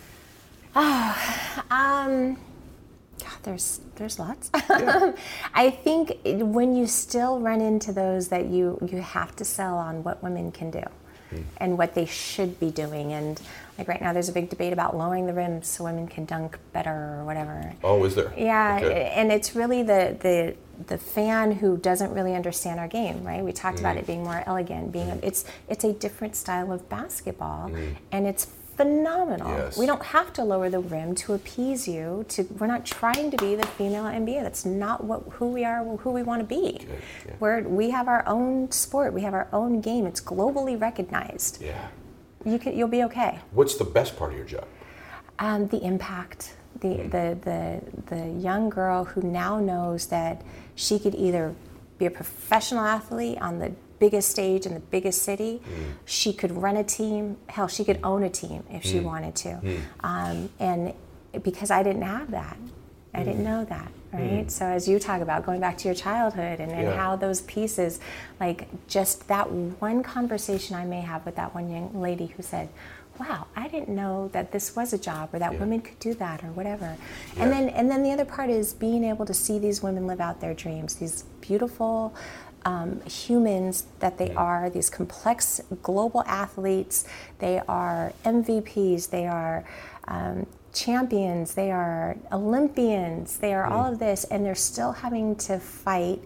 Oh, um, God, there's there's lots. Yeah. I think when you still run into those that you, you have to sell on what women can do hmm. and what they should be doing. And like right now there's a big debate about lowering the rims so women can dunk better or whatever. Oh, is there? Yeah, okay. And it's really the, the the fan who doesn't really understand our game, right? We talked mm. about it being more elegant, being a, it's it's a different style of basketball mm. and it's phenomenal. Yes. We don't have to lower the rim to appease you. To we're not trying to be the female N B A. That's not what who we are, who we want to be. Okay. Yeah. We're we have our own sport. We have our own game. It's globally recognized. Yeah. You can you'll be okay. What's the best part of your job? Um, the impact. The, mm. the the the young girl who now knows that she could either be a professional athlete on the biggest stage in the biggest city. Mm. She could run a team. Hell, she could own a team if she mm. wanted to. Mm. Um, and because I didn't have that, I mm. didn't know that, right? Mm. So as you talk about going back to your childhood and, and yeah. how those pieces, like just that one conversation I may have with that one young lady who said, wow, I didn't know that this was a job or that yeah. women could do that or whatever. Yeah. And then and then the other part is being able to see these women live out their dreams, these beautiful um, humans that they yeah. are, these complex global athletes. They are M V Ps, they are um, champions, they are Olympians, they are mm. all of this, and they're still having to fight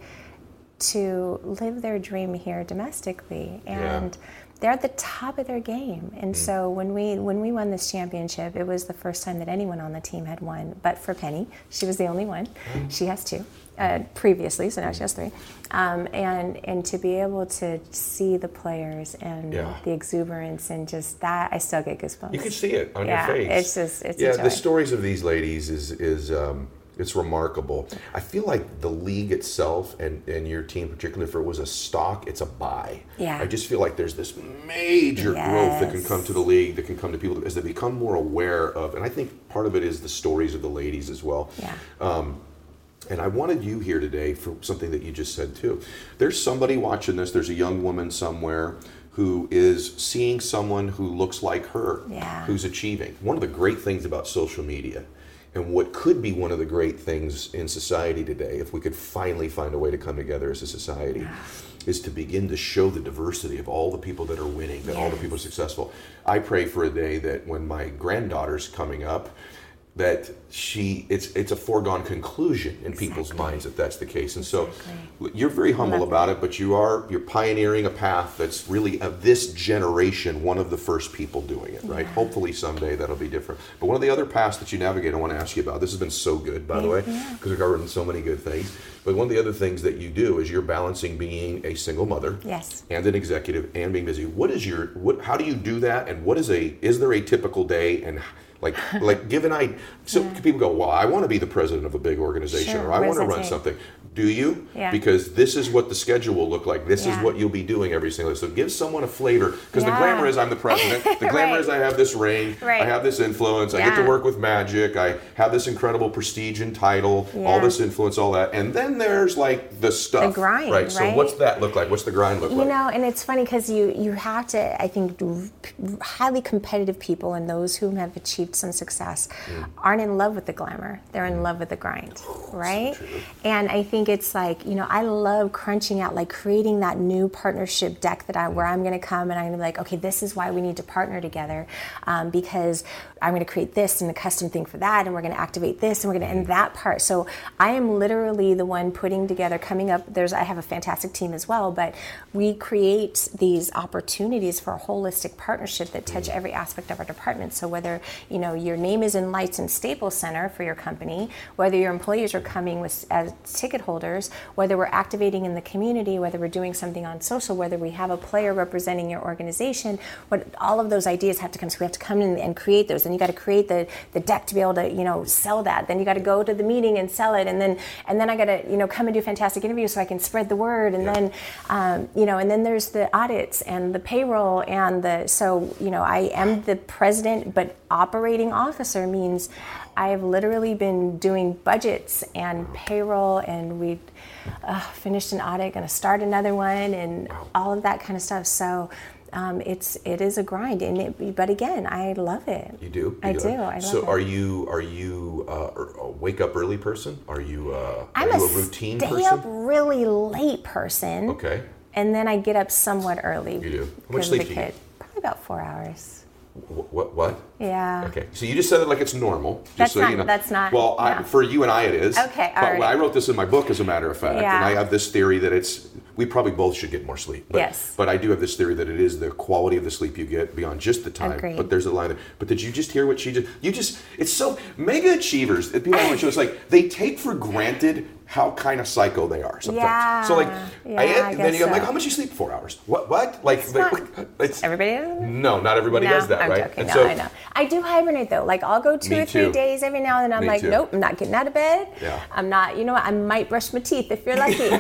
to live their dream here domestically. And yeah. they're at the top of their game. And mm. so when we when we won this championship, it was the first time that anyone on the team had won, but for Penny. She was the only one. Mm. She has two uh, previously, so now she has three. Um, and, and to be able to see the players and yeah. the exuberance and just that, I still get goosebumps. You can see it on yeah, your face. It's just, it's yeah, a joy. The stories of these ladies is, is um, it's remarkable. I feel like the league itself and, and your team, particularly if it was a stock, it's a buy. Yeah. I just feel like there's this major yes. growth that can come to the league, that can come to people as they become more aware of, and I think part of it is the stories of the ladies as well. Yeah. Um, and I wanted you here today for something that you just said too. There's somebody watching this, there's a young woman somewhere who is seeing someone who looks like her, yeah. who's achieving. One of the great things about social media, and what could be one of the great things in society today, if we could finally find a way to come together as a society, is to begin to show the diversity of all the people that are winning, that yes. all the people are successful. I pray for a day that when my granddaughter's coming up, that she it's it's a foregone conclusion in exactly. people's minds that that's the case. And exactly. so you're very humble about it, but you are you're pioneering a path that's really of this generation, one of the first people doing it, right? Yeah. Hopefully someday that'll be different. But one of the other paths that you navigate, I want to ask you about. This has been so good, by Thank the way, you. because we've covered so many good things. But one of the other things that you do is you're balancing being a single mother yes. and an executive and being busy. What is your what how do you do that, and what is a is there a typical day, and Like, like, give an idea. So yeah. people go, well, I want to be the president of a big organization, sure. or I what want to run take? something. Do you? Yeah. Because this is what the schedule will look like. This yeah. is what you'll be doing every single day. So give someone a flavor. Because yeah. the glamour is I'm the president. The glamour right. is I have this ring. Right. I have this influence. Yeah. I get to work with magic. I have this incredible prestige and title. Yeah. All this influence, all that. And then there's like the stuff. The grind, right? So right? what's that look like? What's the grind look you like? You know, and it's funny because you, you have to, I think, highly competitive people and those who have achieved some success mm. aren't in love with the glamour. They're in love with the grind, oh, right? So and I think it's like, you know, I love crunching out, like creating that new partnership deck that I, mm. where I'm going to come and I'm going to be like, okay, this is why we need to partner together um, because I'm going to create this and a custom thing for that, and we're going to activate this, and we're going to end that part. So I am literally the one putting together, coming up. There's, I have a fantastic team as well, but we create these opportunities for a holistic partnership that touch every aspect of our department. So whether you know your name is in lights and Staples Center for your company, whether your employees are coming with as ticket holders, whether we're activating in the community, whether we're doing something on social, whether we have a player representing your organization, what all of those ideas have to come. So we have to come in and create those. Then you got to create the, the deck to be able to you know sell that. Then you got to go to the meeting and sell it, and then and then I got to you know come and do fantastic interviews so I can spread the word. And yeah. then um, you know and then there's the audits and the payroll and the so you know I am the president, but operating officer means I have literally been doing budgets and payroll, and we uh, finished an audit, going to start another one, and all of that kind of stuff. So. Um, it's it is a grind, and it, but again, I love it. You do. You I do. do. I love so, it. are you are you uh, a wake up early person? Are you uh, I'm are you a, a routine stay person? up really late person. Okay. And then I get up somewhat early. You do. How much because sleep of the do you kid. get? Probably about four hours. What? What? Yeah. Okay. So you just said it like it's normal. Just That's so not. you know. That's not. Well, no. I, for you and I, it is. Okay. All but right. I wrote this in my book, as a matter of fact, Yeah. and I have this theory that it's. We probably both should get more sleep. But, yes. But I do have this theory that it is the quality of the sleep you get beyond just the time. Agreed. But there's a line there. But did you just hear what she just? You just. It's so mega achievers. People on my show. It's like they take for granted how kind of psycho they are sometimes. Yeah. So like, Yeah, I, I then guess you, I'm like, so. how much you sleep? Four hours. What? What? Like, It's like not- it's, Everybody does? no, not everybody No, does that, I'm right? joking. And No, so, I know. I do hibernate though. Like I'll go two Me or three too. days every now and then. I'm Me like, too. nope, I'm not getting out of bed. Yeah. I'm not. You know what? I might brush my teeth if you're lucky.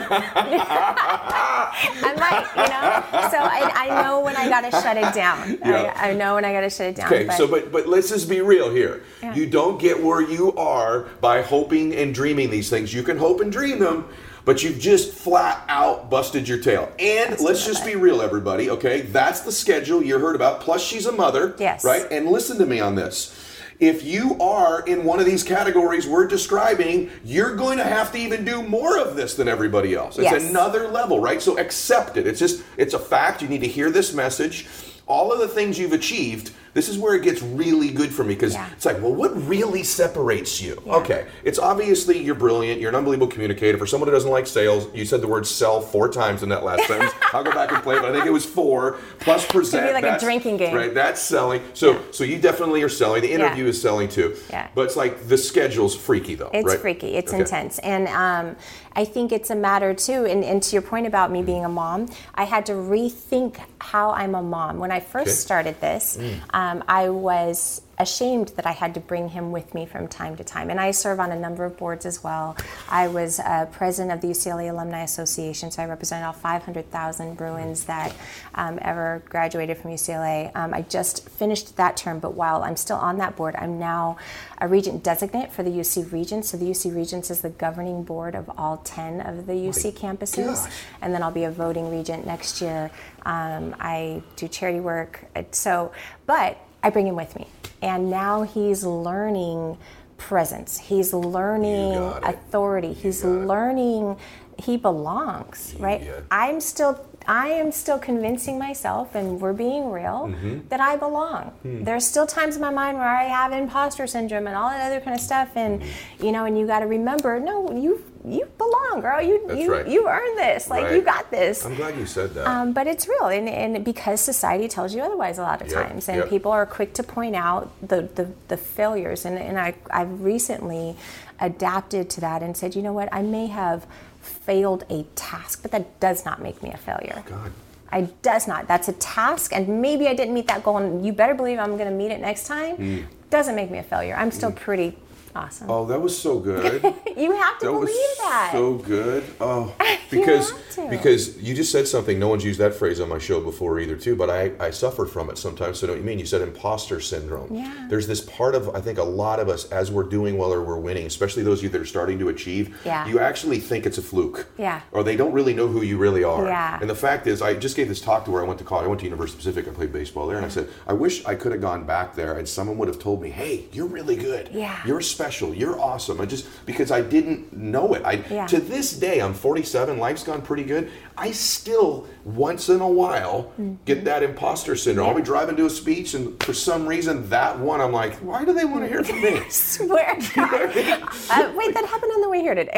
I might. You know. So I, I know when I gotta shut it down. Yeah. I, I know when I gotta shut it down. Okay, but, so but but let's just be real here. Yeah. You don't get where you are by hoping and dreaming these things. You can hope and dream them, but you've just flat out busted your tail. And That's let's what just I- be real, everybody. Okay, that's the schedule you heard about. Plus, she's a mother. Yes. Right. And listen to me on this. If you are in one of these categories we're describing, you're going to have to even do more of this than everybody else. It's Yes. another level, right? So accept it. It's just, it's a fact. You need to hear this message. All of the things you've achieved, this is where it gets really good for me because Yeah. it's like, well, what really separates you? Yeah. Okay, it's obviously you're brilliant. You're an unbelievable communicator. For someone who doesn't like sales, you said the word sell four times in that last sentence. I'll go back and play it, but I think it was four plus present. Could be like a that's- drinking game. Right, that's selling. So, Yeah. so you definitely are selling. The interview Yeah. is selling too. Yeah. But it's like the schedule's freaky though. It's right? freaky. It's Okay. intense. And um, I think it's a matter too, and, and to your point about me being a mom, I had to rethink how I'm a mom. When I first Okay. started this, um, I was ashamed that I had to bring him with me from time to time. And I serve on a number of boards as well. I was uh, president of the U C L A Alumni Association, so I represent all five hundred thousand Bruins that um, ever graduated from U C L A. Um, I just finished that term, but while I'm still on that board, I'm now a regent designate for the U C Regents. So the U C Regents is the governing board of all ten of the U C campuses. gosh. And then I'll be a voting regent next year. Um, I do charity work. So, but I bring him with me. And now he's learning presence. He's learning You got it. authority. He's got it. learning he belongs, right? Yeah. I'm still I am still convincing myself, and we're being real, Mm-hmm. that I belong. Hmm. There's still times in my mind where I have imposter syndrome and all that other kind of stuff, and Mm-hmm. you know, and you got to remember, no, you you belong, girl. You That's you right. you earned this. Like Right. you got this. I'm glad you said that. Um, but it's real, and, and because society tells you otherwise a lot of Yep, times, and yep. people are quick to point out the, the, the failures. And, and I, I've recently adapted to that and said, you know what, I may have failed a task, but that does not make me a failure. God. I does not. That's a task, and maybe I didn't meet that goal, and you better believe I'm going to meet it next time. Mm. Doesn't make me a failure. I'm still pretty awesome. Oh, that was so good. You have to That was believe that. so good. Oh, You because have to. because you just said something. No one's used that phrase on my show before either, too. But I, I suffer from it sometimes. So know what you mean? You said imposter syndrome. Yeah. There's this part of I think a lot of us as we're doing well or we're winning, especially those of you that are starting to achieve. Yeah. You actually think it's a fluke. Yeah. Or they don't really know who you really are. Yeah. And the fact is, I just gave this talk to where I went to college. I went to University Pacific. I played baseball there, and I said, I wish I could have gone back there and someone would have told me, hey, you're really good. Yeah. You're special. You're awesome. I just because I didn't know it. I Yeah. to this day, I'm forty-seven. Life's gone pretty good. I still once in a while get that imposter syndrome. I'll be driving to a speech, and for some reason, that one I'm like, why do they want to hear from me? Swear to God. Uh, wait, that happened on the way here today.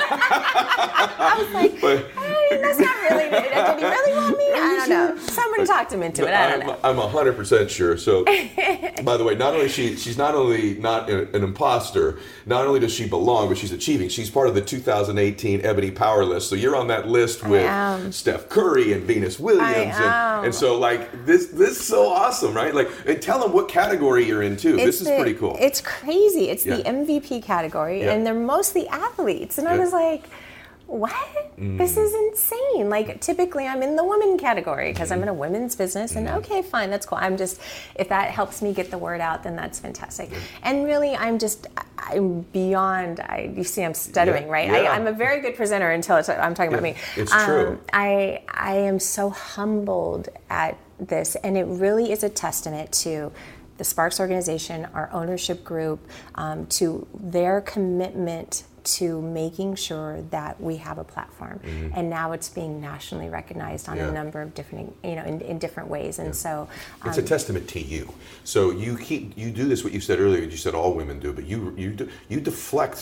I was like, But- hey, that's not really, did he really want me? I don't know. Somebody talked him into it. I don't I'm, know. I'm one hundred percent sure. So, by the way, not only she she's not only not a- an imposter, not only does she belong, but she's achieving. She's part of the two thousand eighteen Ebony Power List. So you're on that list with am. Steph Curry and Venus Williams, I am. and, and so like this this is so awesome, right? Like, and tell them what category you're in too. This is the- pretty cool. It's crazy. It's Yeah. the M V P category, Yeah. and they're mostly athletes. And I Yeah. was like, what? Mm. This is insane. Like, typically I'm in the women category because I'm in a women's business, and Mm-hmm. okay, fine, that's cool. I'm just, if that helps me get the word out, then that's fantastic. And really, I'm just, I'm beyond, I, you see, I'm stuttering, Yeah. right? Yeah. I, I'm a very good presenter until it's, I'm talking about Yeah. me. It's true. I, I am so humbled at this, and it really is a testament to the Sparks organization, our ownership group, um, to their commitment to making sure that we have a platform. And now it's being nationally recognized on Mm-hmm. Yeah. a number of different, you know, in, in different ways. And so um, It's a testament to you. So you keep you do this. What you said earlier, you said all women do, but you you do, you deflect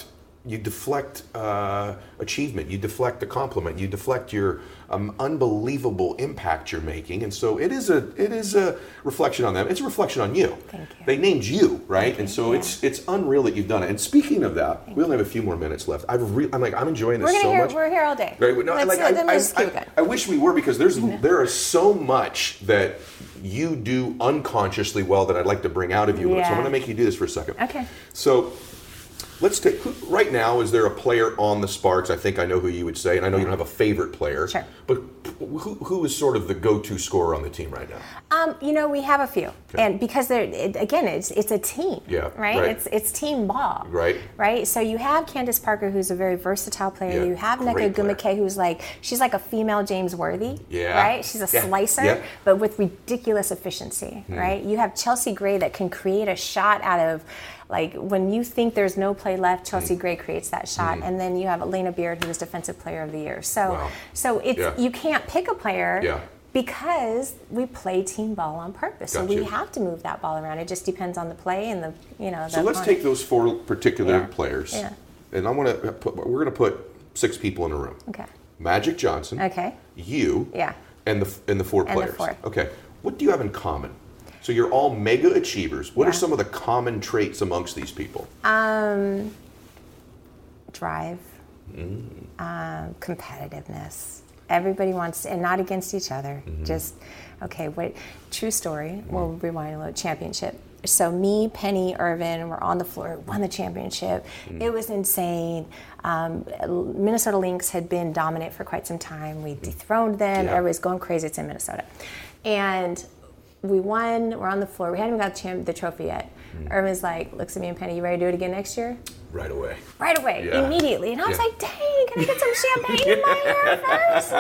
you deflect uh, achievement, you deflect the compliment, you deflect your um, unbelievable impact you're making, and so it is a it is a reflection on them. It's a reflection on you. Thank you. They named you, right? Thank and you. so Yeah. it's it's unreal that you've done it. And speaking of that, Thank we only have a few more minutes left. I've re- I'm like I'm enjoying this we're so hear, much. We're here all day. Right? No, Let's, like, uh, I, then I, let's keep I, going. I wish we were, because there's there is so much that you do unconsciously well that I'd like to bring out of you. Yeah. So I'm going to make you do this for a second. Okay. So. Let's take, who, right now, is there a player on the Sparks? I think I know who you would say, and I know you don't have a favorite player. Sure. But who, who is sort of the go-to scorer on the team right now? Um, you know, we have a few. Okay. And because they're, it, again, it's it's a team, yeah, right? right? It's it's team ball. Right. Right? So you have Candace Parker, who's a very versatile player. Yeah, you have Nneka player. Ogwumike, who's like, she's like a female James Worthy. Yeah. Right? She's a Yeah. slicer, Yeah. but with ridiculous efficiency, Hmm. right? You have Chelsea Gray that can create a shot out of, like, when you think there's no play left, Chelsea mm. Gray creates that shot. Mm. And then you have Elena Beard, who was Defensive Player of the Year. So wow. so it's yeah. you can't pick a player yeah. because we play team ball on purpose. Got so we you. have to move that ball around. It just depends on the play and the, you know. The so let's opponent. take those four particular yeah. players. Yeah. And I want to put, we're going to put six people in a room. Okay. Magic Johnson. Okay. You. Yeah. And the and the four and players. The four. Okay. What do you have in common? So you're all mega achievers. What yeah. are some of the common traits amongst these people? Um, drive, mm. um, competitiveness. Everybody wants to, and not against each other. Mm-hmm. Just, okay, what, true story. Mm-hmm. We'll rewind a little. Championship. So me, Penny, Irvin, we're on the floor, won the championship. Mm. It was insane. Um, Minnesota Lynx had been dominant for quite some time. We dethroned them. Yeah. Everybody's going crazy. It's in Minnesota. And we won. We're on the floor. We hadn't even got the, champ- the trophy yet. Mm. Irvin's like, looks at me and Penny, you ready to do it again next year? Right away. Right away, yeah. immediately. And I was yeah. like, dang, can I get some champagne in my hair first?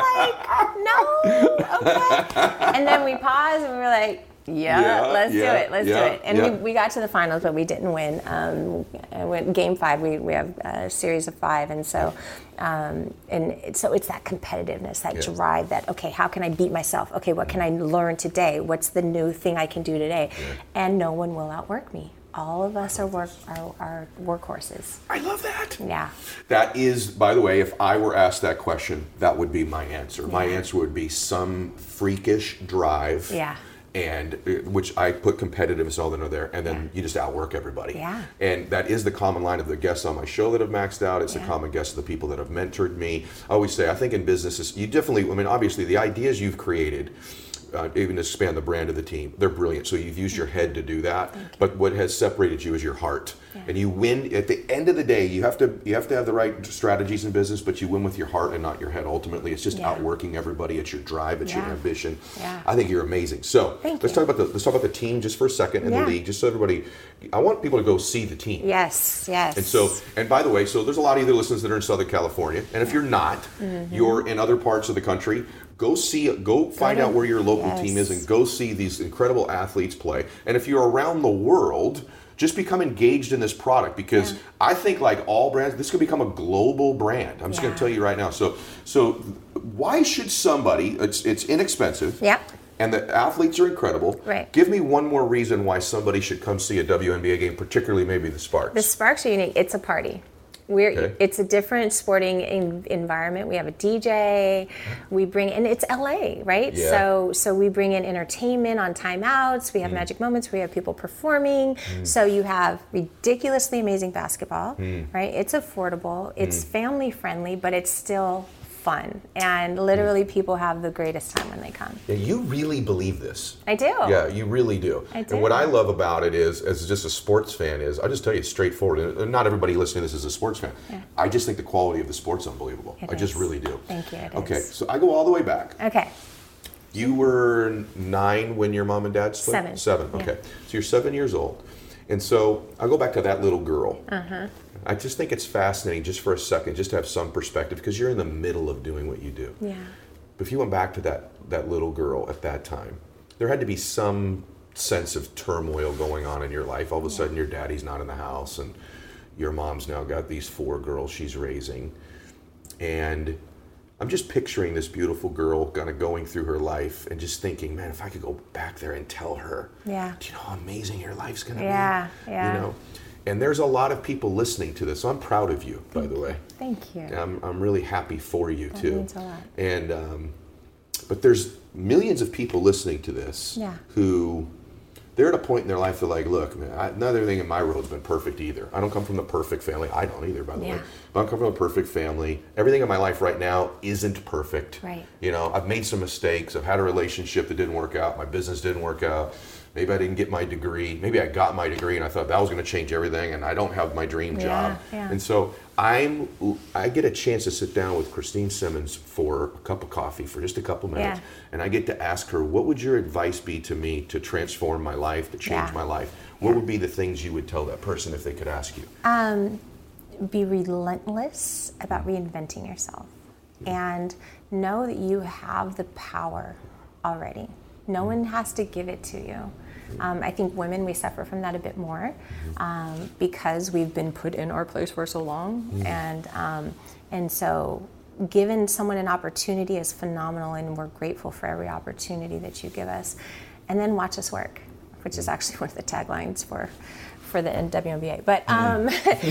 Like, no, okay. And then we paused and we were like, yeah, yeah let's yeah, do it, let's yeah, do it. And yeah. we, we got to the finals, but we didn't win. Um, I went game five, we, we have a series of five. And so um, and it, so it's that competitiveness, that yeah. drive, that, okay, how can I beat myself? Okay, what can I learn today? What's the new thing I can do today? Yeah. And no one will outwork me. All of us are work are, are workhorses. I love that. Yeah. That is, by the way, if I were asked that question, that would be my answer. Yeah. My answer would be some freakish drive. Yeah. And which I put competitiveness all in there, and then yeah. you just outwork everybody. Yeah. And that is the common line of the guests on my show that have maxed out. It's yeah. the common guest of the people that have mentored me. I always say, I think in business, you definitely, I mean, obviously the ideas you've created, Uh, even to expand the brand of the team, they're brilliant. So you've used your head to do that, but what has separated you is your heart. Yeah. And you win at the end of the day. You have to you have to have the right strategies in business, but you win with your heart and not your head. Ultimately, it's just yeah. outworking everybody. It's your drive. It's yeah. your ambition. Yeah. I think you're amazing. So Thank let's you. talk about the let's talk about the team just for a second in yeah. the league, just so everybody. I want people to go see the team. Yes, yes. And so, and by the way, so there's a lot of you listeners that are in Southern California, and if you're not, mm-hmm. you're in other parts of the country. Go see, go find go to, out where your local yes. team is, and go see these incredible athletes play. And if you're around the world, just become engaged in this product, because yeah. I think, like all brands, this could become a global brand. I'm just yeah. going to tell you right now. So, so why should somebody? It's it's inexpensive. Yeah. And the athletes are incredible. Right. Give me one more reason why somebody should come see a W N B A game, particularly maybe the Sparks. The Sparks are unique. It's a party. We're okay. It's a different sporting in, environment. We have a D J. We bring and it's L A, right? Yeah. So so we bring in entertainment on timeouts. We have mm. magic moments. We have people performing. Mm. So you have ridiculously amazing basketball, mm. right? It's affordable. It's mm. family friendly, but it's still fun. And literally, mm. people have the greatest time when they come. Yeah, you really believe this. I do. Yeah, you really do. I do. And what I love about it is, as just a sports fan, is I'll just tell you it's straightforward. And not everybody listening to this is a sports fan. Yeah. I just think the quality of the sport's unbelievable. It I is. just really do. Thank you. It okay, is. so I go all the way back. Okay. You were nine when your mom and dad split? Seven. Seven, Yeah. okay. So you're seven years old. And so I go back to that little girl. Uh-huh. I just think it's fascinating, just for a second, just to have some perspective, because you're in the middle of doing what you do. Yeah. But if you went back to that, that little girl at that time, there had to be some sense of turmoil going on in your life. All of a yeah. sudden, your daddy's not in the house, and your mom's now got these four girls she's raising. And I'm just picturing this beautiful girl kind of going through her life and just thinking, man, if I could go back there and tell her, yeah. do you know how amazing your life's going to yeah, be? Yeah, You know? And there's a lot of people listening to this. So I'm proud of you, by the way. Thank you. I'm, I'm really happy for you, That too. means a lot. And, um, but there's millions of people listening to this Yeah. who, they're at a point in their life they're like, look, man, I, not everything in my road's been perfect either. I don't come from the perfect family. I don't either, by the Yeah. way. I don't come from a perfect family. Everything in my life right now isn't perfect. Right. You know, I've made some mistakes. I've had a relationship that didn't work out. My business didn't work out. Maybe I didn't get my degree. Maybe I got my degree and I thought that was going to change everything, and I don't have my dream Yeah, job. yeah. And so I'm, I get a chance to sit down with Christine Simmons for a cup of coffee for just a couple minutes, Yeah. and I get to ask her, what would your advice be to me to transform my life, to change Yeah. my life? What would be the things you would tell that person if they could ask you? Um, be relentless about reinventing yourself, and know that you have the power already. No one has to give it to you. Um, I think women, we suffer from that a bit more um, because we've been put in our place for so long, mm. and um, and so giving someone an opportunity is phenomenal, and we're grateful for every opportunity that you give us. And then watch us work, which is actually one of the taglines for for the W N B A. But um,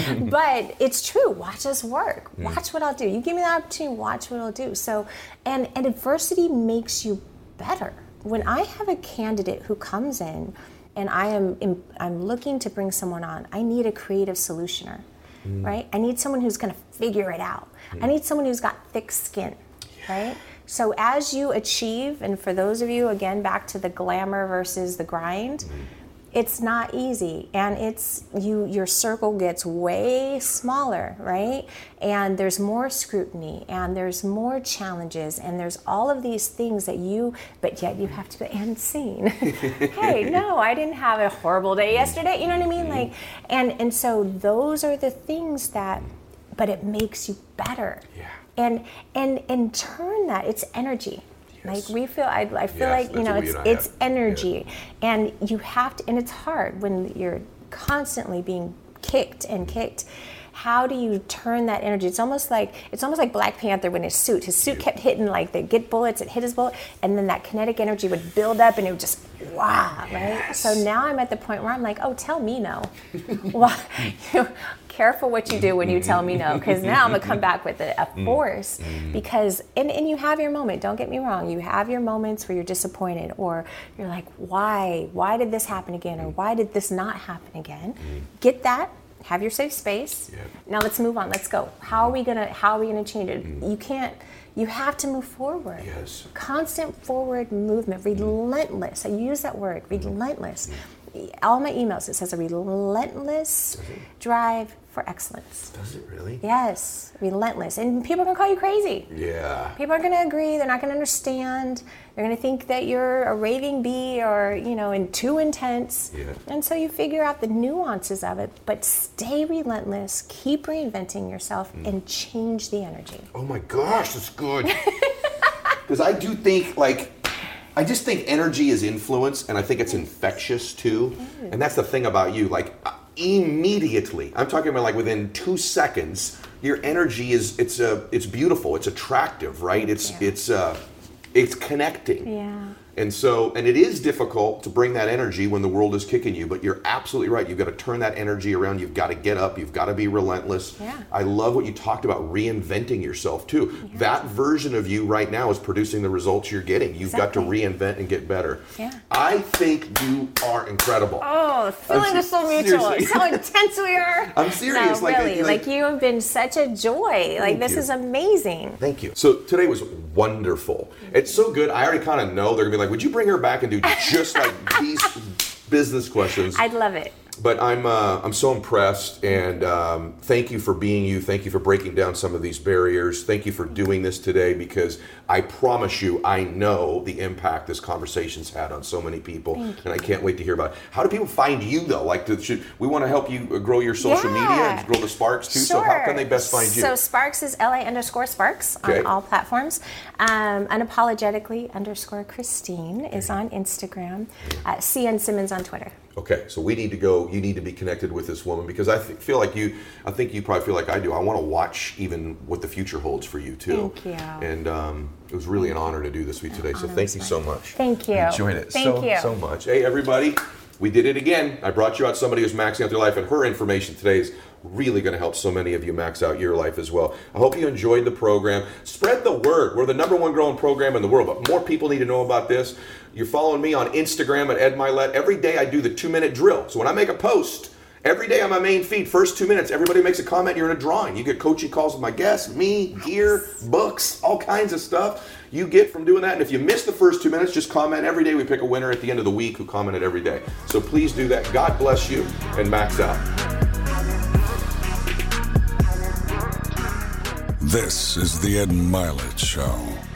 but it's true. Watch us work. Watch what I'll do. You give me the opportunity. Watch what I'll do. So and and adversity makes you better. When I have a candidate who comes in and I am in, I'm looking to bring someone on, I need a creative solutioner, mm. right? I need someone who's going to figure it out. Mm. I need someone who's got thick skin, yeah. right? So as you achieve, and for those of you, again, back to the glamour versus the grind, mm. it's not easy, and it's you. Your circle gets way smaller, right? And there's more scrutiny, and there's more challenges, and there's all of these things that you. But yet you have to go and seen. Hey, no, I didn't have a horrible day yesterday. You know what I mean? Like, and and so those are the things that. But it makes you better. Yeah. And and and turn that. It's energy. Like we feel, I, I feel yes, like, you know, it's it's have. energy, yeah. and you have to, and it's hard when you're constantly being kicked and kicked. How do you turn that energy? It's almost like it's almost like Black Panther when his suit, his suit kept hitting, like they get bullets, it hit his bullet, and then that kinetic energy would build up, and it would just wow, yes. right? So now I'm at the point where I'm like, oh, tell me no. Well, you know, careful what you do when you tell me no, because now I'm gonna come back with a, a force. Mm. Because and, and you have your moment. Don't get me wrong. You have your moments where you're disappointed, or you're like, why? Why did this happen again? Or why did this not happen again? Mm. Get that. Have your safe space. Yeah. Now let's move on. Let's go. How are we gonna? How are we gonna change it? Mm. You can't. You have to move forward. Yes. Constant forward movement. Relentless. I use that word. Relentless. Mm. All my emails, it says a relentless drive for excellence. Does it really? Yes, relentless. And people are going to call you crazy. Yeah. People are going to agree. They're not going to understand. They're going to think that you're a raving bee or, you know, and too intense. Yeah. And so you figure out the nuances of it, but stay relentless, keep reinventing yourself, mm. and change the energy. Oh my gosh, that's good. Because I do think, like, I just think energy is influence, and I think it's infectious too. And that's the thing about you, like immediately, I'm talking about like within two seconds, your energy is, it's uh, it's beautiful, it's attractive, right? It's, yeah. it's, uh, it's connecting. Yeah. And so, and it is difficult to bring that energy when the world is kicking you, but you're absolutely right. You've got to turn that energy around. You've got to get up. You've got to be relentless. Yeah. I love what you talked about, reinventing yourself too. Yeah. That version of you right now is producing the results you're getting. You've exactly. got to reinvent and get better. Yeah. I think you are incredible. Oh, feeling is so mutual. It's so intense we are. I'm serious. No, like, really. Like, like you have been such a joy. Like this you. is amazing. Thank you. So today was wonderful. It's so good. I already kind of know they're going to be like, would you bring her back and do just like these business questions? I'd love it. But I'm uh, I'm so impressed, and um, thank you for being you. Thank you for breaking down some of these barriers. Thank you for doing this today, because I promise you, I know the impact this conversation's had on so many people, and I can't wait to hear about it. How do people find you though? Like, to, should, we want to help you grow your social yeah. media and grow the Sparks too. Sure. So how can they best find you? So Sparks is L A underscore Sparks on okay. all platforms. Um, unapologetically underscore Christine is on Instagram. Uh, C N Simmons on Twitter. Okay, so we need to go, you need to be connected with this woman, because I th- feel like you, I think you probably feel like I do. I want to watch even what the future holds for you too. Thank you. And um, it was really an honor to do this with you today, so thank you so much. Thank you. I enjoyed it Thank so, you. so much. Hey everybody, We did it again. I brought you out somebody who's maxing out their life, and her information today is really going to help so many of you max out your life as well. I hope you enjoyed the program. Spread the word. We're the number one growing program in the world, but more people need to know about this. You're following me on Instagram at Ed Mylett. Every day I do the two-minute drill. So when I make a post, every day on my main feed, first two minutes, everybody makes a comment, you're in a drawing. You get coaching calls with my guests, me, gear, books, all kinds of stuff you get from doing that. And if you miss the first two minutes, just comment. Every day we pick a winner at the end of the week who commented every day. So please do that. God bless you, and max out. This is the Ed Mylett Show.